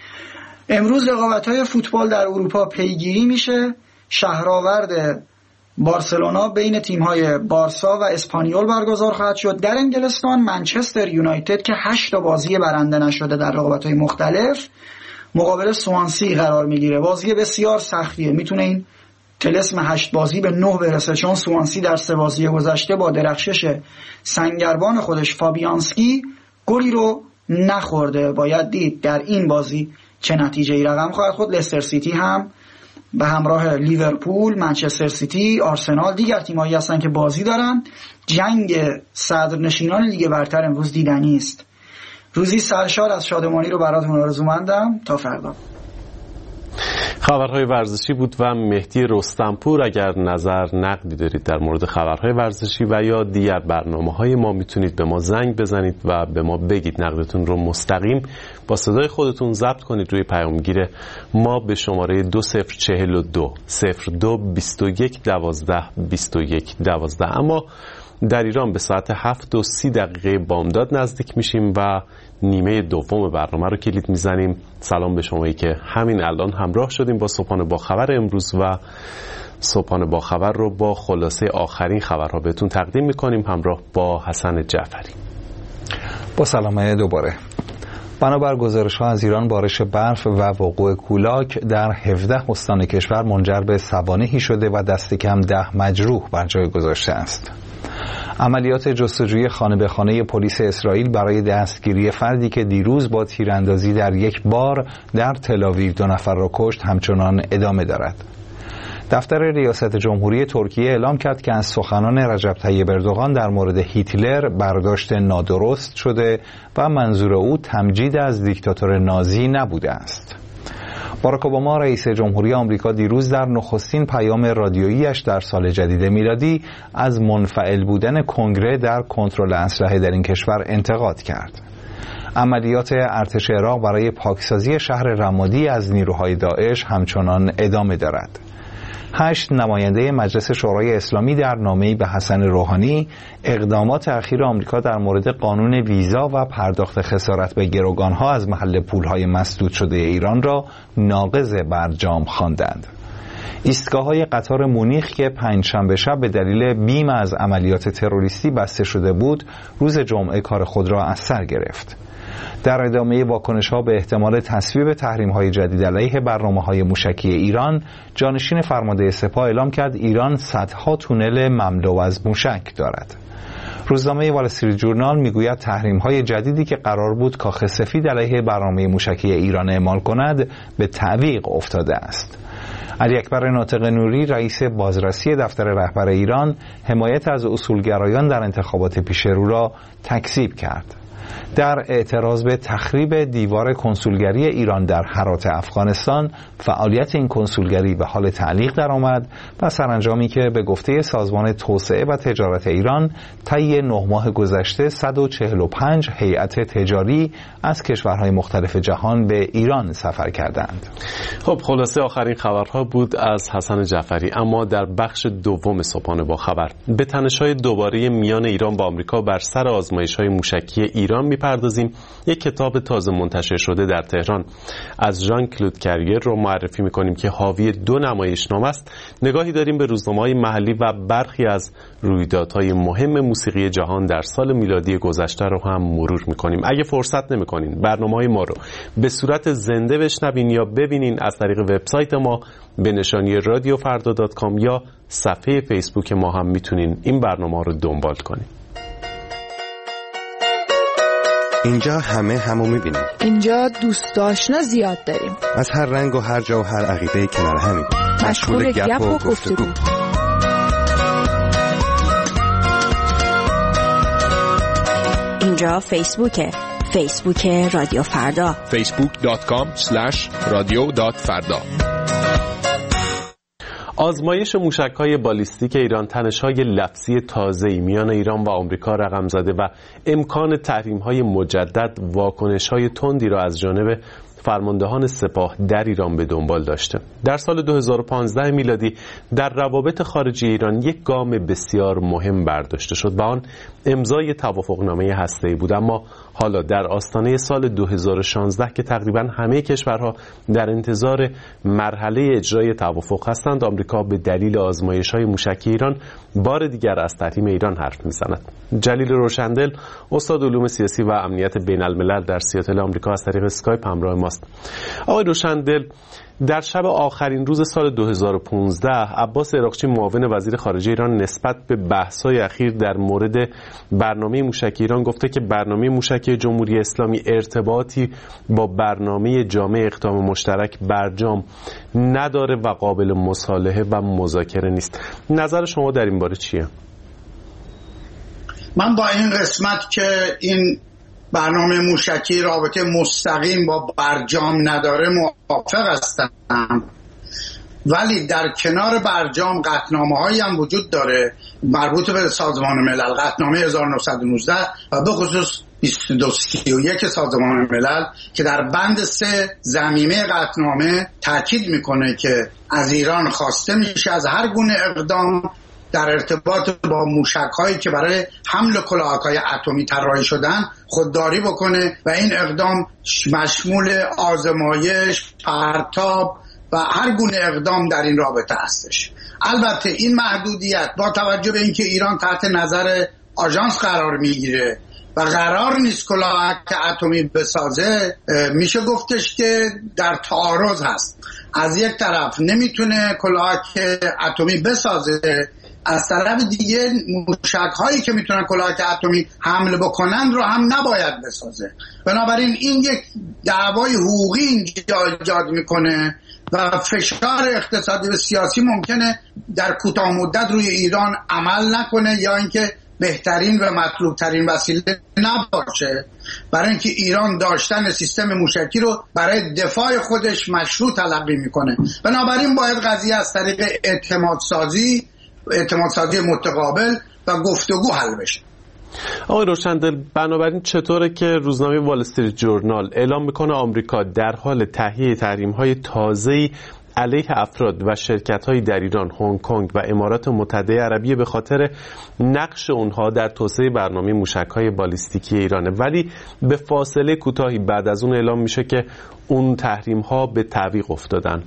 امروز رقابت‌های فوتبال در اروپا پیگیری میشه. شهرآورد بارسلونا بین تیم‌های بارسا و اسپانیول برگزار خواهد شد. در انگلستان منچستر یونایتد که 8 تا بازی برنده نشده در رقابت‌های مختلف مقابل سوانسی قرار میگیره. بازی بسیار سختیه، میتونه این طلسم 8 بازی به 9 برسه چون سوانسی در 3 بازی گذشته با درخشش سنگربان خودش فابیانسکی گلی رو نخورده. باید دید در این بازی چه نتیجه‌ای رقم خواهد خورد. لستر سیتی هم به همراه لیورپول، منچستر سیتی، آرسنال دیگر تیمایی هستن که بازی دارن. جنگ صدرنشینان لیگ برتر امروز دیدنی است. روزی سرشار از شادمانی رو براتون آرزومندم. تا فردا. خبرهای ورزشی بود و مهدی رستمپور. اگر نظر نقدی دارید در مورد خبرهای ورزشی و یا دیگر برنامه‌های ما میتونید به ما زنگ بزنید و به ما بگید. نقدتون رو مستقیم با صدای خودتون ضبط کنید روی پیامگیر ما به شماره 2042 02 21 12 21 12. اما در ایران به ساعت 7:30 بامداد نزدیک میشیم و نیمه دوم برنامه رو کلید میزنیم. سلام به شمایی که همین الان همراه شدیم با صبحانه با خبر امروز و صبحانه با خبر رو با خلاصه آخرین خبرها بهتون تقدیم میکنیم همراه با حسن جعفری. با سلام دوباره. بنابر گزارش‌ها از ایران بارش برف و وقوع کولاک در 17 استان کشور منجر به سوانحی شده و دست کم 10 مجروح بر جای گذاشته است. عملیات جستجوی خانه به خانه پلیس اسرائیل برای دستگیری فردی که دیروز با تیراندازی در یک بار در تل‌آویو 2 نفر را کشت همچنان ادامه دارد. دفتر ریاست جمهوری ترکیه اعلام کرد که از سخنان رجب طیب اردوغان در مورد هیتلر برداشت نادرست شده و منظور او تمجید از دیکتاتور نازی نبوده است. باراک اوباما رئیس جمهوری آمریکا دیروز در نخستین پیام رادیویی‌اش در سال جدید میلادی از منفعل بودن کنگره در کنترل اسلحه در این کشور انتقاد کرد. عملیات ارتش عراق برای پاکسازی شهر رمادی از نیروهای داعش همچنان ادامه دارد. 8 نماینده مجلس شورای اسلامی در نامه‌ای به حسن روحانی اقدامات اخیر آمریکا در مورد قانون ویزا و پرداخت خسارت به گروگان‌ها از محل پول‌های مسدود شده ایران را ناقض برجام خواندند. ایستگاه‌های قطار مونیخ که پنجشنبه شب به دلیل بیم از عملیات تروریستی بسته شده بود، روز جمعه کار خود را از سر گرفت. در ادامه واکنش‌ها به احتمال تصویب تحریم‌های جدید علیه برنامه‌های موشکی ایران، جانشین فرمانده سپاه اعلام کرد ایران صدها تونل مملو از موشک دارد. روزنامه وال استریت جورنال میگوید تحریم‌های جدیدی که قرار بود کاخ سفید علیه برنامه موشکی ایران اعمال کند به تعویق افتاده است. علی اکبر ناطق نوری رئیس بازرسی دفتر رهبر ایران حمایت از اصولگرایان در انتخابات پیش رو را تکذیب کرد. در اعتراض به تخریب دیوار کنسولگری ایران در هرات افغانستان، فعالیت این کنسولگری به حال تعلیق درآمد و سرانجامی که به گفته سازمان توسعه و تجارت ایران طی 9 ماه گذشته 145 هیئت تجاری از کشورهای مختلف جهان به ایران سفر کردند. خب خلاصه آخرین خبرها بود از حسن جعفری. اما در بخش دوم صبحانه با خبر به تنش‌های دوباره میان ایران با آمریکا بر سر آزمایش‌های موشکی ایران میپردازیم. یک کتاب تازه منتشر شده در تهران از ژان کلود کریر رو معرفی میکنیم که حاوی 2 نمایشنامه است. نگاهی داریم به روزنامه‌های محلی و برخی از رویدادهای مهم موسیقی جهان در سال میلادی گذشته رو هم مرور میکنیم. اگه فرصت نمیکنین برنامه‌های ما رو به صورت زنده بشنوین یا ببینین، از طریق وبسایت ما به نشانی radiofarda.com یا صفحه فیسبوک ما هم میتونین این برنامه رو دنبال کنین. اینجا همو میبینیم. اینجا دوست آشنا زیاد داریم. از هر رنگ و هر جا و هر عقیده کنار همیم. مشغول گپ و گفتگو. اینجا فیسبوک رادیو فردا. facebook.com/radio.farda. آزمایش موشک‌های بالیستیک ایران تنش‌های لفظی تازه‌ای میان ایران و آمریکا رقم زده و امکان تحریم‌های مجدد واکنش‌های تندی را از جانب فرماندهان سپاه در ایران به دنبال داشته. در سال 2015 میلادی در روابط خارجی ایران یک گام بسیار مهم برداشته شد و آن امضای توافقنامه هسته‌ای بود. اما حالا در آستانه سال 2016 که تقریبا همه کشورها در انتظار مرحله اجرای توافق هستند، آمریکا به دلیل آزمایش‌های موشکی ایران بار دیگر از تحریم ایران حرف می‌زند. جلیل روشندل، استاد علوم سیاسی و امنیت بین‌الملل در سیاتل آمریکا، از طریق اسکایپ همراه ماست. آقای روشندل، در شب آخرین روز سال 2015 عباس عراقچی معاون وزیر خارجه ایران نسبت به بحث‌های اخیر در مورد برنامه موشکی ایران گفته که برنامه موشکی جمهوری اسلامی ارتباطی با برنامه جامع اقدام مشترک برجام نداره و قابل مصالحه و مذاکره نیست. نظر شما در این باره چیه؟ من با این قسمت که این برنامه موشکی رابطه مستقیم با برجام نداره موافق هستم. ولی در کنار برجام قطعنامه‌هایی هم وجود داره مربوط به سازمان ملل، قطعنامه 1919 و به خصوص 2231 سازمان ملل که در بند 3 ضمیمه قطعنامه تاکید میکنه که از ایران خواسته میشه از هر گونه اقدام در ارتباط با موشک‌هایی که برای حمل کلاهک‌های اتمی طراحی شدن خودداری بکنه و این اقدام مشمول آزمایش، پرتاب و هر گونه اقدام در این رابطه هستش. البته این محدودیت با توجه به اینکه ایران تحت نظر آژانس قرار میگیره و قرار نیست کلاهک اتمی بسازه، میشه گفتش که در تعارض هست. از یک طرف نمیتونه کلاهک اتمی بسازه، از طرف دیگه موشک هایی که میتونن کلاهک اتمی حمل بکنن رو هم نباید بسازه. بنابراین این یک دعوای حقوقی اینجا ایجاد میکنه و فشار اقتصادی و سیاسی ممکنه در کوتاه مدت روی ایران عمل نکنه یا اینکه بهترین و مطلوب ترین وسیله نباشه، برای اینکه ایران داشتن سیستم موشکی رو برای دفاع خودش مشروع تلقی میکنه. بنابراین باید قضیه از طریق اعتماد سازی متقابل و گفتگو حل بشه. آقای روشندل، بنابراین چطوره که روزنامه وال استریت جورنال اعلام میکنه آمریکا در حال تهیه تحریم‌های تازه‌ای علیه افراد و شرکت‌های در ایران، هنگ کنگ و امارات متحده عربیه به خاطر نقش اونها در توسعه برنامه موشک‌های بالیستیکی ایرانه، ولی به فاصله کوتاهی بعد از اون اعلام میشه که اون تحریم‌ها به تعویق افتادن؟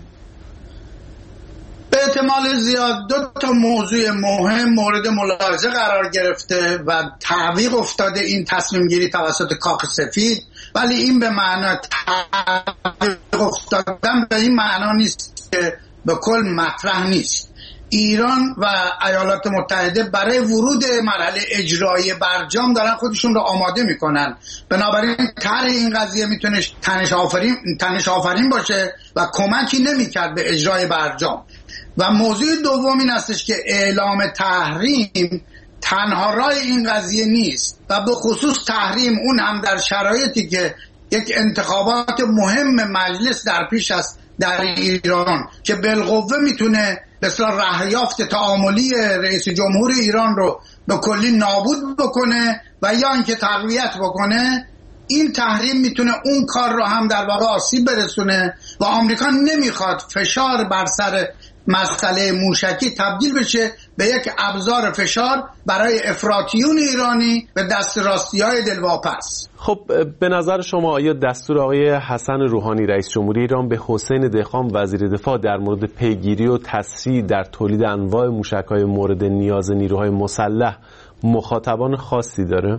به احتمال زیاد 2 تا موضوع مهم مورد ملاحظه قرار گرفته و تعویق افتاده این تصمیم گیری توسط کاخ سفید، ولی این به معنی تعویق افتادن به این معنا نیست که به کل مطرح نیست. ایران و ایالات متحده برای ورود مرحله اجرایی برجام دارن خودشون رو آماده میکنن، بنابراین طرح این قضیه میتونه تنش آفرین باشه و کمکی نمیکرد به اجرای برجام. و موضوع دوم این هستش که اعلام تحریم تنها راه این قضیه نیست و به خصوص تحریم اون هم در شرایطی که یک انتخابات مهم مجلس در پیش است در ایران که بالقوه میتونه به اصطلاح رهیافت تعاملی رئیس جمهور ایران رو به کلی نابود بکنه و یا اینکه تقویت بکنه. این تحریم میتونه اون کار رو هم در واقع آسیب برسونه و آمریکا نمیخواد فشار بر سر مسئله موشکی تبدیل بشه به یک ابزار فشار برای افراطیون ایرانی به دست راستی‌های دلواپس. خب به نظر شما آیا دستور آقای حسن روحانی رئیس جمهوری ایران به حسین دهقان وزیر دفاع در مورد پیگیری و تسریع در تولید انواع موشک‌های مورد نیاز نیروهای مسلح مخاطبان خاصی داره؟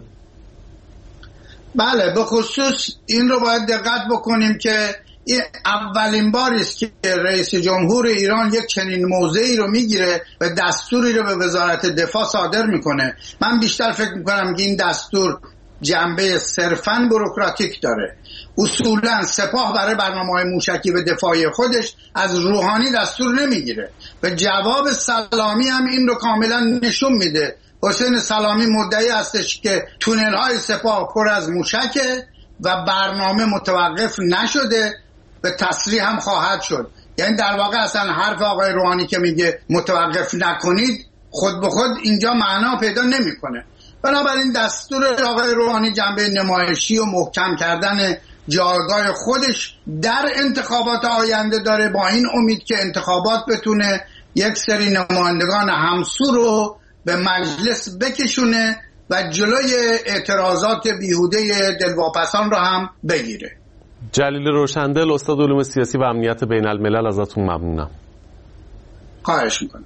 بله، به خصوص این رو باید دقت بکنیم که این اولین باری است که رئیس جمهور ایران یک چنین موضعی رو میگیره و دستوری رو به وزارت دفاع صادر میکنه. من بیشتر فکر میکنم که این دستور جنبه صرفاً بوروکراتیک داره. اصولاً سپاه برای برنامه‌های موشکی و دفاعی خودش از روحانی دستور نمیگیره. به جواب سلامی هم این رو کاملا نشون میده. حسین سلامی مدعی هستش که تونل‌های سپاه پر از موشکه و برنامه متوقف نشده، به تصریح هم خواهد شد. یعنی در واقع اصلا حرف آقای روحانی که میگه متوقف نکنید خود به خود اینجا معنا پیدا نمیکنه. بنابراین دستور آقای روحانی جنبه نمایشی و محکم کردن جایگاه خودش در انتخابات آینده داره، با این امید که انتخابات بتونه یک سری نمایندگان همسو رو به مجلس بکشونه و جلوی اعتراضات بیهوده دلواپسان رو هم بگیره. جلیل روشندل، استاد علوم سیاسی و امنیت بین الملل، ازتون ممنونم. خواهش میکنم.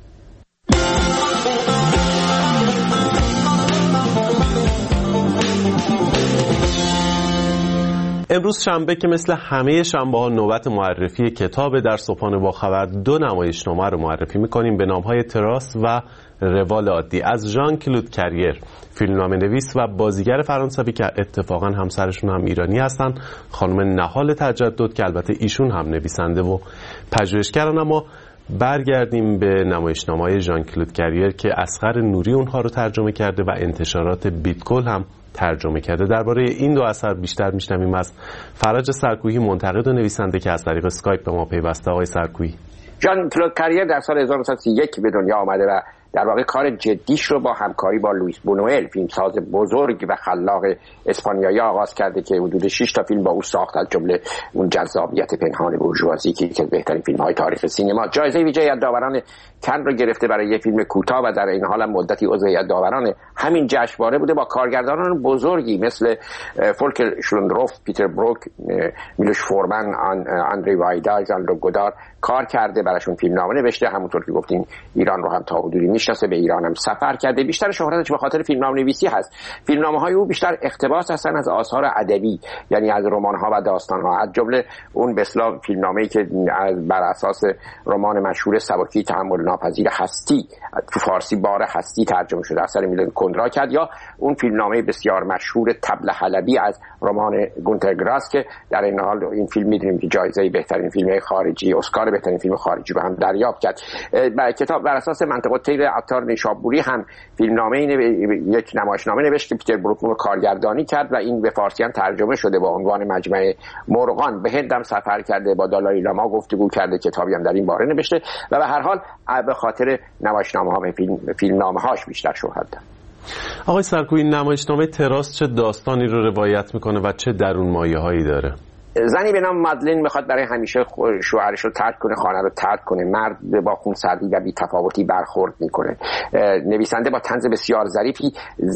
امروز شنبه که مثل همه شنبه ها نوبت معرفی کتاب در صبحانه با خبر 2 نمایشنامه رو معرفی میکنیم به نامهای تراس و روال عادی از ژان کلود کریر، فیلمنامه نویس و بازیگر فرانسوی که اتفاقا همسرشون هم ایرانی هستن، خانم نهال تجدد که البته ایشون هم نویسنده و پژوهشگرن. اما برگردیم به نمایشنامه‌های ژان کلود کریر که اصغر نوری اونها رو ترجمه کرده و انتشارات بیتکل هم ترجمه کرده. درباره این 2 اثر بیشتر میشنویم از فرج سرکویی، منتقد و نویسنده که از طریق اسکایپ به ما پیوسته. آقای سرکویی ژان کلود کریر در سال 1931 به دنیا آمده و در واقع کار جدیش رو با همکاری با لوئیس بونوئل، فیلمساز بزرگ و خلاق اسپانیایی آغاز کرده که حدود 6 تا فیلم با او ساخت، از جمله اون جذابیت پنهان بورژوازی که یکی از بهترین فیلم‌های تاریخ سینما. جایزه ویژه یادآوران کن رو گرفته برای یک فیلم کوتاه و در این حال هم مدتی عضو یادآوران همین جشنواره بوده. با کارگردانان بزرگی مثل فولکر شلوندروف، پیتر بروک، میلوش فورمن، آندری وایدا، ژان لوک گودار کار کرده، براشون فیلمنامه نوشته. همونطور که گفتین ایران رو هم تا حدودی میشناسه، به ایران هم سفر کرده. بیشتر شهرتش به خاطر فیلمنامه‌نویسی هست. فیلمنامه‌های او بیشتر اقتباس هستن از آثار ادبی، یعنی از رمان‌ها و داستان‌ها، از جمله اون به اصطلاح فیلمنامه‌ای که بر اساس رمان مشهور سبکی تحمل ناپذیر هستی تو فارسی بار هستی ترجمه شده اثر میلان کندرا کرد، یا اون فیلمنامه بسیار مشهور طبل حلبی از رمان گونتر گراس که در این حال این فیلم می‌دونیم که جایزه بهترین فیلم خارجی، اسکار بهترین فیلم خارجی رو هم دریافت کرد. کتاب بر اساس منطقه طیر عطار نیشابوری هم فیلمنامه یک نمایشنامه نوشت که پیتر بروک رو کارگردانی کرد و این به فارسی هم ترجمه شده با عنوان مجمع مرغان. به هند هم سفر کرده، با دالای لاما گفتگو کرده، کتابی هم در این باره نوشته و به هر حال به خاطر نمایشنامه‌ها و فیلمنامه‌هاش بیشتر شهرت داره. آقای سرکویی، نمایشنامه تراس چه داستانی رو روایت میکنه و چه درون مایه‌هایی داره؟ زنی به نام مادلین میخواد برای همیشه شوهرش رو ترک کنه، خانه رو ترک کنه. مرد با خونسردی و بی‌تفاوتی برخورد میکنه. نویسنده با طنز بسیار ظریفی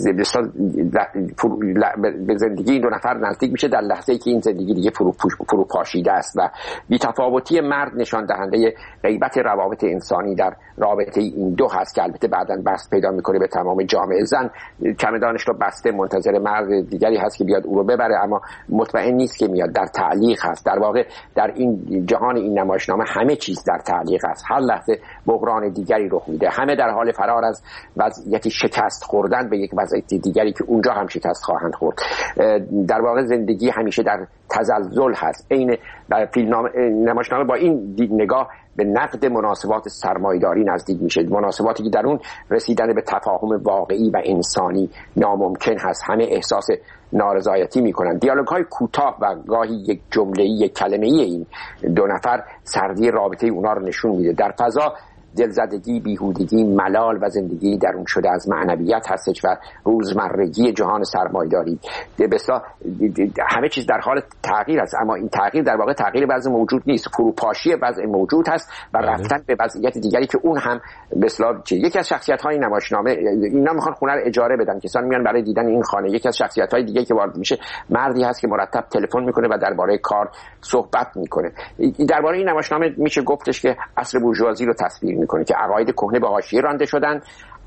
به زندگی این دو نفر نزدیک میشه در لحظه‌ای که این زندگی دیگه فروپاشیده است و بی‌تفاوتی مرد نشان دهنده غیبت روابط انسانی در رابطه این دو هست که البته بعداً بست پیدا میکنه به تمام جامعه. زن چمدانش رو بسته منتظر مرد دیگری هست که بیاد او رو ببره، اما مطمئن نیست که میاد. در تعلیق هست. در واقع در این جهان این نمایشنامه همه چیز در تعلیق است. هر لحظه بحران دیگری رخ میده. همه در حال فرار از وضعیتی شکست خوردن به یک وضعیت دیگری که اونجا هم شکست خواهند خورد. در واقع زندگی همیشه در تزلزل هست. این در نمایشنامه با این نگاه به نقد مناسبات سرمایه‌داری نزدیک میشه، مناسباتی که در اون رسیدن به تفاهم واقعی و انسانی ناممکن هست. همه احساس نارضایتی میکنن. دیالوگ‌های کوتاه و گاهی یک جمله‌ای، یک کلمه‌ای این دو نفر سردی رابطه اونا رو نشون میده. در فضا دلزدگی، بیهودگی، ملال و زندگی درون شده از معنویت هستش و روزمرگی جهان سرمایه‌داری. بسیار همه چیز در حال تغییر است، اما این تغییر در واقع تغییر وضع موجود نیست، فروپاشی وضع موجود هست و رفتن به وضعیت دیگری که اون هم بسیار یکی از شخصیت‌های نمایشنامه اینا میخوان خونه رو اجاره بدن، کسان میان برای دیدن این خانه. یکی از شخصیت‌های دیگه که وارد میشه مردی هست که مرتب تلفن میکنه و درباره کار صحبت میکنه. درباره این نمایشنامه میشه گفتش که عصر بورژوازی رو تصویر میکنه که عقاید کهنه به حاشیه رانده شدن.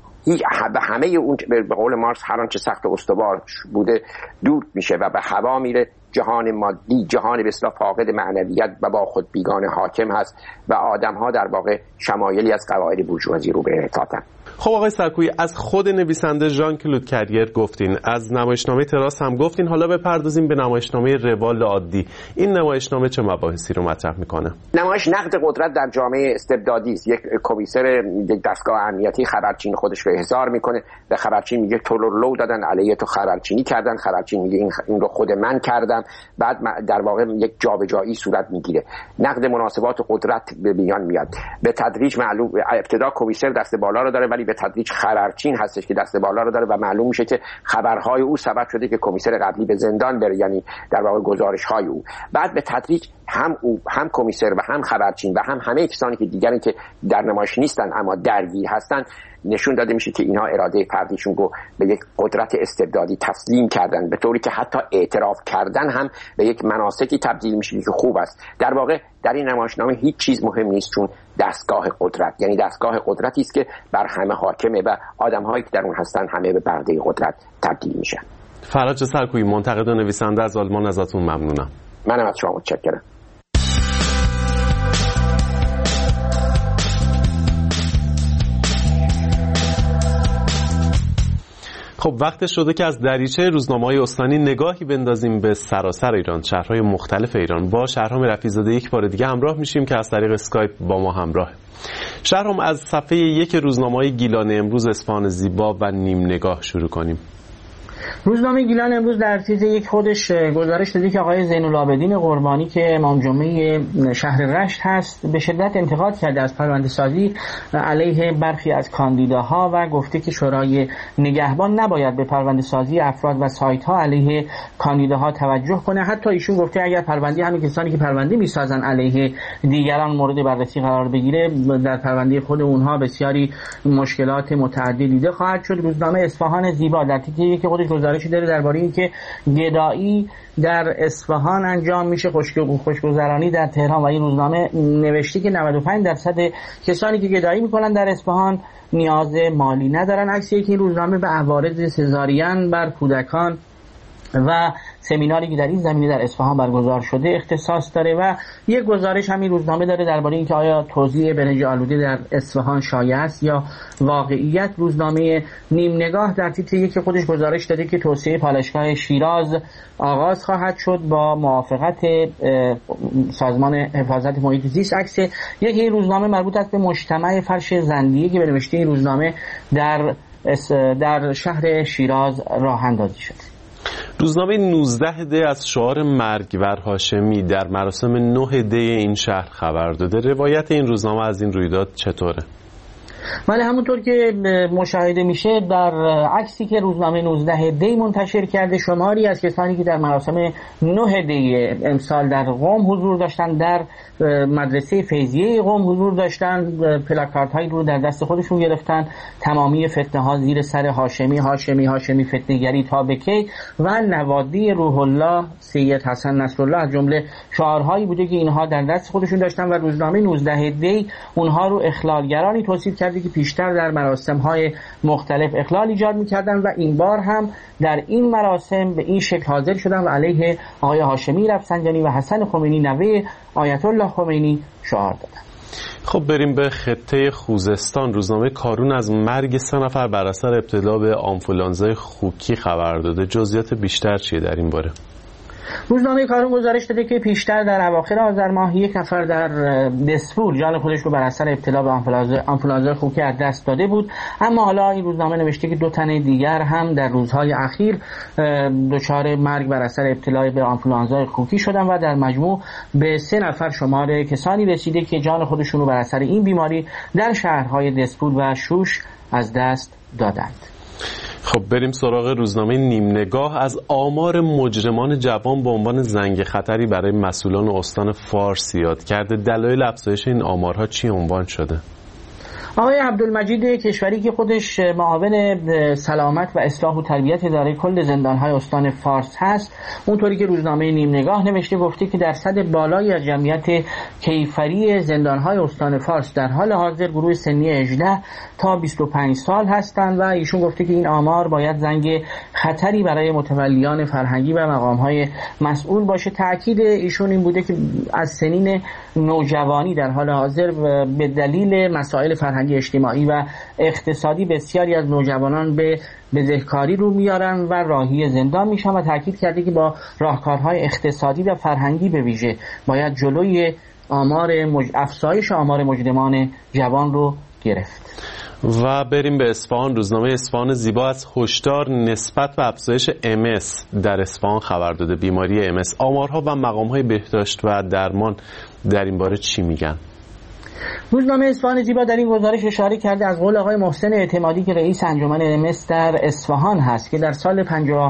به همه اون به قول مارکس هر آنچه سخت و استوار بوده دور میشه و به هوا میره. جهان مادی، جهان به اصطلاح فاقد معنویت و با خود بیگانه حاکم هست و آدم‌ها در واقع شمایلی از قواعد بورژوازی رو به انحطاطن. خب آقای سرکویی، از خود نویسنده ژان کلود کریر گفتین، از نمایشنامه تراس هم گفتین، حالا بپردازیم به نمایشنامه روال عادی. این نمایشنامه چه مباحثی رو مطرح میکنه؟ نمایش نقد قدرت در جامعه استبدادی است. یک کمیسر یک دستگاه امنیتی خبرچین خودش رو احضار میکنه، به خبرچین میگه تو لو دادن، علیه تو خبرچینی کردن. خبرچین میگه این رو خود من کردم. بعد در واقع یک جابجایی صورت میگیره. نقد مناسبات قدرت به میان میاد. به تدریج معلوم ابتدا کمیسر دست بالا رو داره، ولی به تدریج خبرچین هستش که دست بالا رو داره و معلوم میشه که خبرهای او سبب شده که کمیسر قبلی به زندان بره، یعنی در واقع گزارش‌های او. بعد به تدریج هم او، هم کمیسر و هم خبرچین و همه کسانی که دیگرن که در نمایش نیستن اما درگیر هستن نشون داده میشه که اینها اراده فردیشون رو به یک قدرت استبدادی تسلیم کردن، به طوری که حتی اعتراف کردن هم به یک مناسکی تبدیل میشه که خوب است. در واقع در این نمایشنامه هیچ چیز مهم نیست، چون دستگاه قدرت، یعنی دستگاه قدرتی است که بر همه حاکمه و آدم‌هایی که در اون هستن همه به پرده قدرت تبدیل میشن. فرج سرکویی، منتقد و نویسنده از آلمان، ازتون ممنونم. منم از شما متشکرم. خب وقت شده که از دریچه روزنامه‌های استانی نگاهی بندازیم به سراسر ایران، شهرهای مختلف ایران. با شهرام رفیع‌زاده یک بار دیگه همراه میشیم که از طریق اسکایپ با ما همراهه. شهرام، از صفحه یک روزنامه‌های گیلان امروز، اصفهان زیبا و نیم نگاه شروع کنیم. روزنامه گیلان امروز در تیتر یک خودش گزارش داده که آقای زین‌العابدین قربانی که امام جمعه شهر رشت هست به شدت انتقاد کرده از پرونده‌سازی علیه برخی از کاندیداها و گفته که شورای نگهبان نباید به پرونده‌سازی افراد و سایت‌ها علیه کاندیداها توجه کنه. حتی ایشون گفته اگر پرونده همین کسانی که پرونده می‌سازن علیه دیگران مورد بررسی قرار بگیره، در پرونده خود اونها بسیاری مشکلات متعددی دیده خواهد شد. روزنامه اصفهان زیبا در تیتر که خودش گزارشی داره درباره اینکه گدایی در اصفهان انجام میشه، خوشگذرانی در تهران، و این روزنامه نوشته که 95% کسانی که گدایی میکنن در اصفهان نیاز مالی ندارن. عکسی که این روزنامه به عوارض سزارین بر کودکان و سمیناری که در این زمینه در اصفهان برگزار شده اختصاص داره و یک گزارش همین روزنامه داره درباره اینکه آیا توزیع برنج آلوده در اصفهان شایع است یا واقعیت. روزنامه نیم نگاه در تیتر یک خودش گزارش داده که توسعه پالایشگاه شیراز آغاز خواهد شد با موافقت سازمان حفاظت محیط زیست. عکس یک این روزنامه مربوط است به مجتمع فرش زندیه که به نوشته این روزنامه در شهر شیراز راه اندازی شده. روزنامه 19 دی از شعار مرگور هاشمی در مراسم 9 دی این شهر خبر داده. روایت این روزنامه از این رویداد چطوره؟ ولی همونطور که مشاهده میشه در عکسی که روزنامه 19 دی منتشر کرده، شماری از کسانی که در مراسم 9 دی امسال در قم حضور داشتن، در مدرسه فیضیه قم حضور داشتن، پلاکاردهایی رو در دست خودشون گرفتن، تمامی فتنه ها زیر سر هاشمی هاشمی هاشمی فتنه‌گری تا به کی و نوادی روح الله سید حسن نصرالله از جمله شعارهایی بوده که اینها در دست خودشون داشتن و روزنامه 19 دی اونها رو اخلالگرانی توصیف کرده که پیشتر در مراسم‌های مختلف اخلال ایجاد می‌کردن و این بار هم در این مراسم به این شکل حاضر شدن و علیه آقای هاشمی رفسنجانی و حسن خمینی نوه آیت الله خمینی شعار دادن. خب بریم به خطه خوزستان. روزنامه کارون از مرگ 3 نفر بر اثر ابتلا به آنفولانزای خوکی خبر داده. جزئیات بیشتر چیه در این باره؟ روزنامه کارون گزارش داده که پیشتر در اواخر آذر ماه 1 نفر در دسپور جان خودش رو بر اثر ابتلا به آنفولانزای خوکی از دست داده بود، اما حالا این روزنامه نوشته که 2 تن دیگر هم در روزهای اخیر دچار مرگ بر اثر ابتلا به آنفولانزای خوکی شدن و در مجموع به 3 نفر شمار کسانی رسیده که جان خودشون رو بر اثر این بیماری در شهرهای دسپور و شوش از دست دادند. خب بریم سراغ روزنامه نیم نگاه. از آمار مجرمان جوان به عنوان زنگ خطری برای مسئولان استان فارس یاد کرده. دلایل افزایش این آمارها چی عنوان شده؟ آقای عبدالمجید کشوری که خودش معاون سلامت و اصلاح و تربیت اداره کل زندان‌های استان فارس هست، اونطوری که روزنامه نیم نگاه نوشته گفته که درصد بالایی از جمعیت کیفری زندان‌های استان فارس در حال حاضر گروه سنی 18 تا 25 سال هستند و ایشون گفته که این آمار باید زنگ خطری برای متولیان فرهنگی و مقام‌های مسئول باشه. تأکید ایشون این بوده که از سنین نوجوانی در حال حاضر به دلیل مسائل فرهنگی اجتماعی و اقتصادی بسیاری از نوجوانان به بزهکاری رو میارن و راهی زندان میشن و تاکید کرده که با راهکارهای اقتصادی و فرهنگی به ویژه باید جلوی افزایش آمار مجرمان جوان رو گرفت. و بریم به اصفهان. روزنامه اصفهان زیبا از هشدار نسبت به افزایش MS در اصفهان خبر داده. بیماری MS، آمارها و مقام‌های بهداشت و درمان در این باره چی میگن؟ روزنامه اصفهان زیبا در این گزارش اشاره کرده از قول آقای محسن اعتمادی که رئیس انجمن MS در اصفهان هست که در سال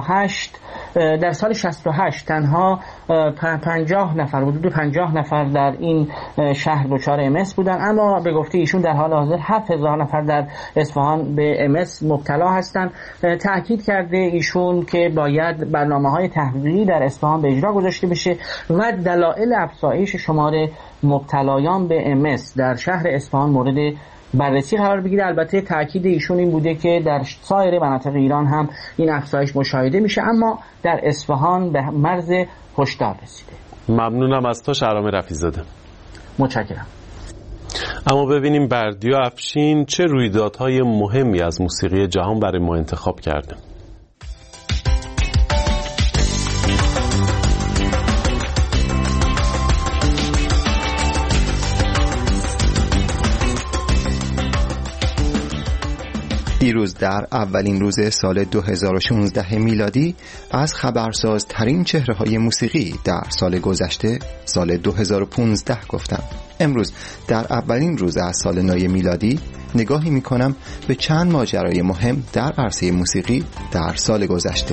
68 تنها 50 نفر حدود 50 نفر در این شهر دچار MS بودن، اما به گفته ایشون در حال حاضر 7000 نفر در اصفهان به MS مبتلا هستند. تأکید کرده ایشون که باید برنامه‌های تحقیقی در اصفهان به اجرا گذاشته بشه و دلایل افزایش شمار مبتلایان به MS در شهر اصفهان مورد بررسی قرار بگیره. البته تاکید ایشون این بوده که در سایر مناطق ایران هم این افزایش مشاهده میشه، اما در اصفهان به مرز هشدار رسیده. ممنونم از تو شهرام رفیع‌زاده. متشکرم. اما ببینیم بردیا افشین چه رویدادهای مهمی از موسیقی جهان برای ما انتخاب کرده. دیروز در اولین روز سال 2016 میلادی از خبرساز ترین چهره‌های موسیقی در سال گذشته، سال 2015 گفتم. امروز در اولین روز از سال نو میلادی نگاهی می‌کنم به چند ماجرای مهم در عرصه موسیقی در سال گذشته.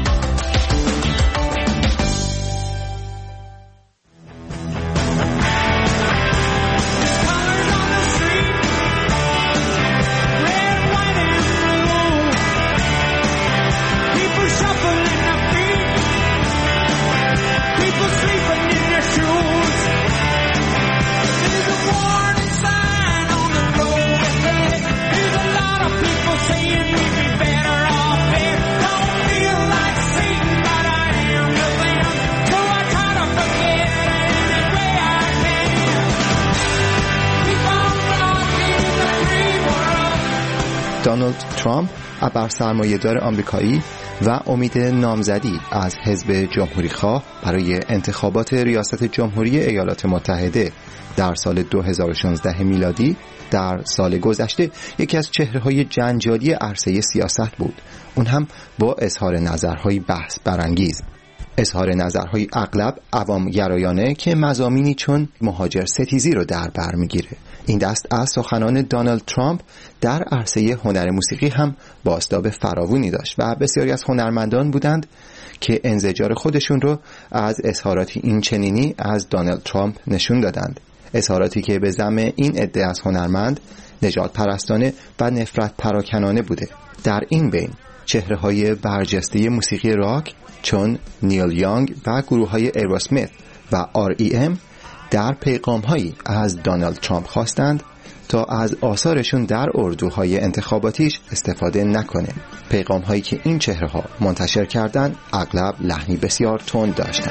دونالد ترامپ ابر سرمایه‌دار آمریکایی و امید نامزدی از حزب جمهوری‌خواه برای انتخابات ریاست جمهوری ایالات متحده در سال 2016 میلادی در سال گذشته یکی از چهره‌های جنجالی عرصه سیاست بود، اون هم با اظهار نظرهای بحث برانگیز، اظهار نظرهای اغلب عوام‌گرایانه که مضامینی چون مهاجر ستیزی رو در بر میگیره. این دست از سخنان دونالد ترامپ در عرصه هنر موسیقی هم بازتاب فراوانی داشت و بسیاری از هنرمندان بودند که انزجار خودشون رو از اظهاراتی این چنینی از دونالد ترامپ نشون دادند، اظهاراتی که به ذم این عده از هنرمند نژاد پرستانه و نفرت پراکنانه بوده. در این بین چهره‌های برجسته موسیقی راک چون نیل یانگ و گروه‌های ایروسمیت و R.E.M. در پیغام‌هایی از دونالد ترامپ خواستند تا از آثارشون در اردوهای انتخاباتیش استفاده نکنه. پیغام‌هایی که این چهره‌ها منتشر کردند اغلب لحنی بسیار تند داشتند.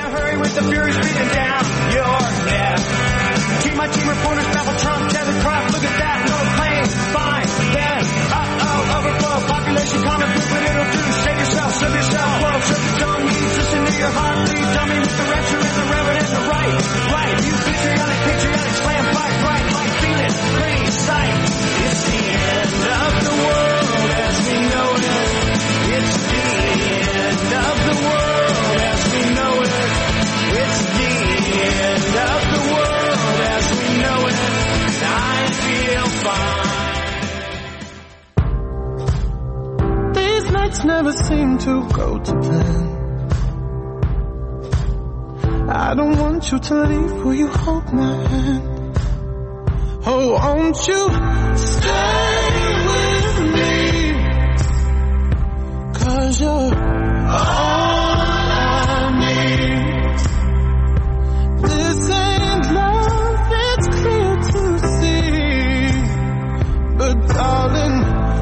Never seem to go to plan. I don't want you to leave. Will you hold my hand? Oh, won't you stay with me? 'Cause you're all I need. This ain't love, it's clear to see. But darling,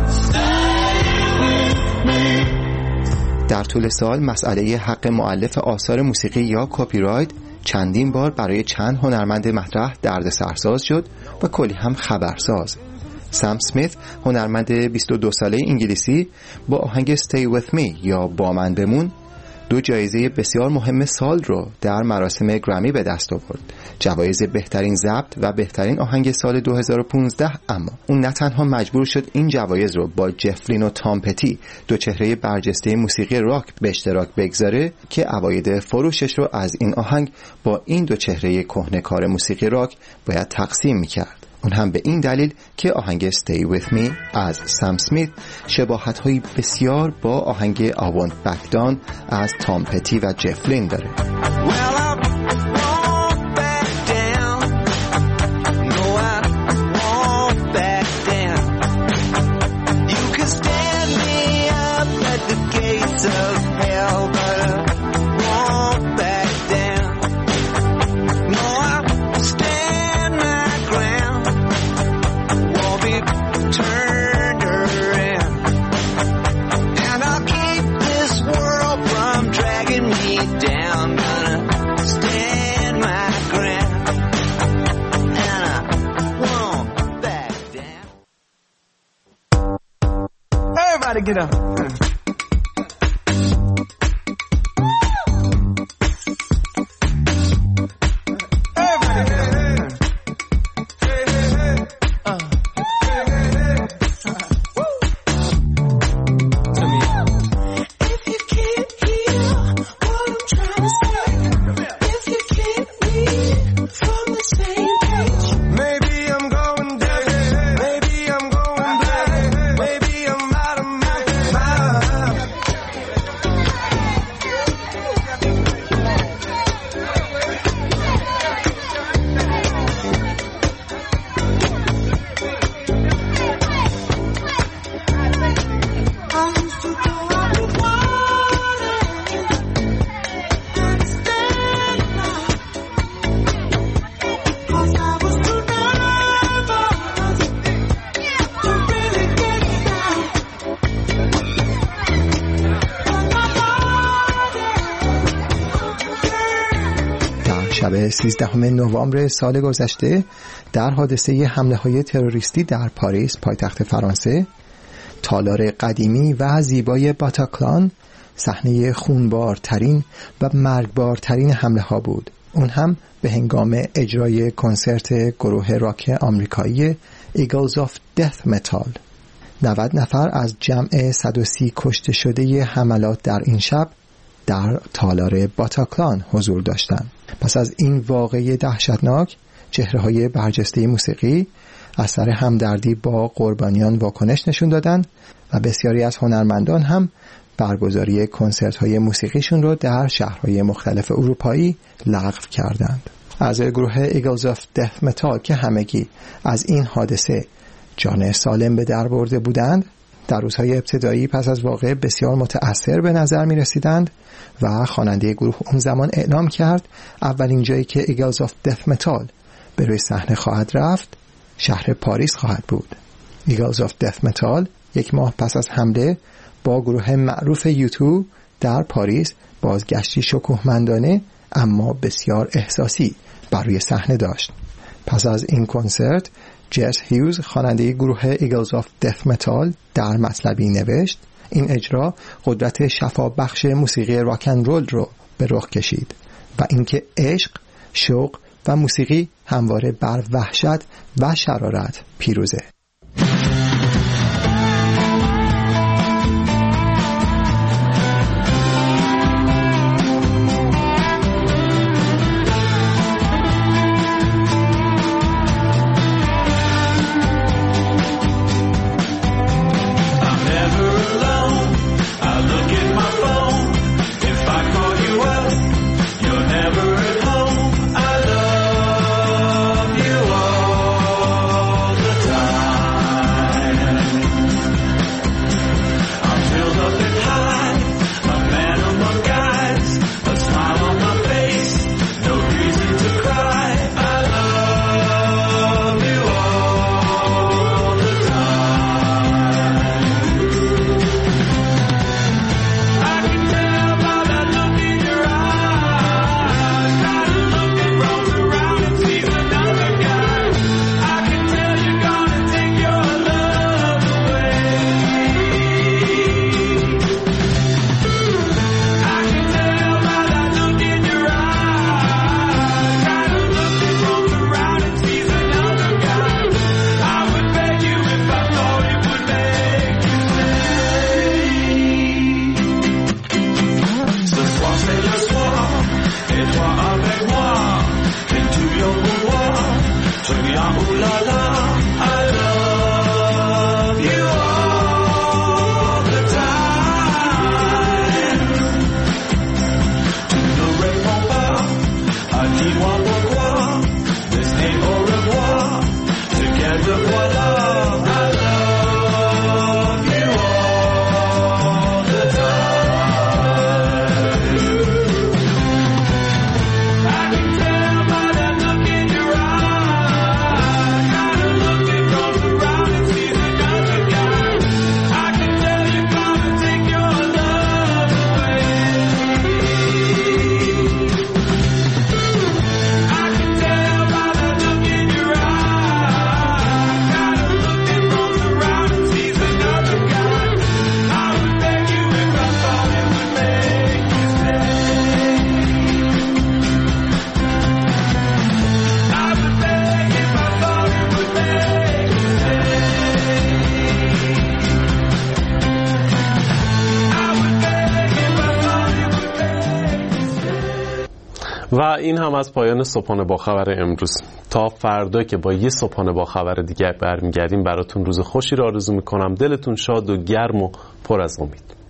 در طول سال مسئله حق مؤلف آثار موسیقی یا کپی رایت چندین بار برای چند هنرمند مطرح دردسرساز شد و کلی هم خبرساز. سام اسمیت هنرمند 22 ساله انگلیسی با آهنگ Stay With Me یا با من بمون 2 جایزه بسیار مهم سال رو در مراسم گرمی به دست آورد، جوایز بهترین ضبط و بهترین آهنگ سال 2015. اما اون نه تنها مجبور شد این جوایز رو با جف لین و تام پتی 2 چهره برجسته موسیقی راک به اشتراک بگذاره که عواید فروشش رو از این آهنگ با این 2 چهره کهنه‌کار موسیقی راک باید تقسیم می‌کرد. اون هم به این دلیل که آهنگ Stay With Me از سام اسمیت شباهت‌های بسیار با آهنگ I Won't Back Down از تام پتی و جف لین داره. Get up. شب 13 نوامبر سال گذشته در حادثه حمله‌های تروریستی در پاریس پایتخت فرانسه، تالار قدیمی و زیبای باتاکلان صحنه خونبارترین و مرگبارترین حمله ها بود. اون هم به هنگام اجرای کنسرت گروه راک آمریکایی Eagles of Death Metal. 90 نفر از جمع 130 کشته شده حملات در این شب در تالار باتاکلان حضور داشتند. پس از این واقعه دهشتناک، چهره‌های برجسته موسیقی اثر همدردی با قربانیان واکنش نشون دادند و بسیاری از هنرمندان هم برگزاری کنسرت‌های موسیقیشون رو در شهرهای مختلف اروپایی لغو کردند. اعضای گروه Eagles of Death Metal که همگی از این حادثه جان سالم به در برده بودند، در روزهای ابتدایی پس از واقعه بسیار متأثر به نظر می رسیدند و خواننده گروه اون زمان اعلام کرد اولین جایی که Eagles of Death Metal به روی صحنه خواهد رفت شهر پاریس خواهد بود. Eagles of Death Metal یک ماه پس از حمله با گروه معروف یوتو در پاریس بازگشتی شکوهمندانه اما بسیار احساسی بر روی صحنه داشت. پس از این کنسرت جس هیوز خواننده گروه Eagles of Death Metal در مطلبی نوشت این اجرا قدرت شفابخش موسیقی راک اند رول رو به رخ کشید و اینکه عشق، شوق و موسیقی همواره بر وحشت و شرارت پیروزه. و این هم از پایان صبحانه با خبر امروز. تا فردا که با یه صبحانه با خبر دیگر برمیگردیم براتون روز خوشی را آرزو میکنم. دلتون شاد و گرم و پر از امید.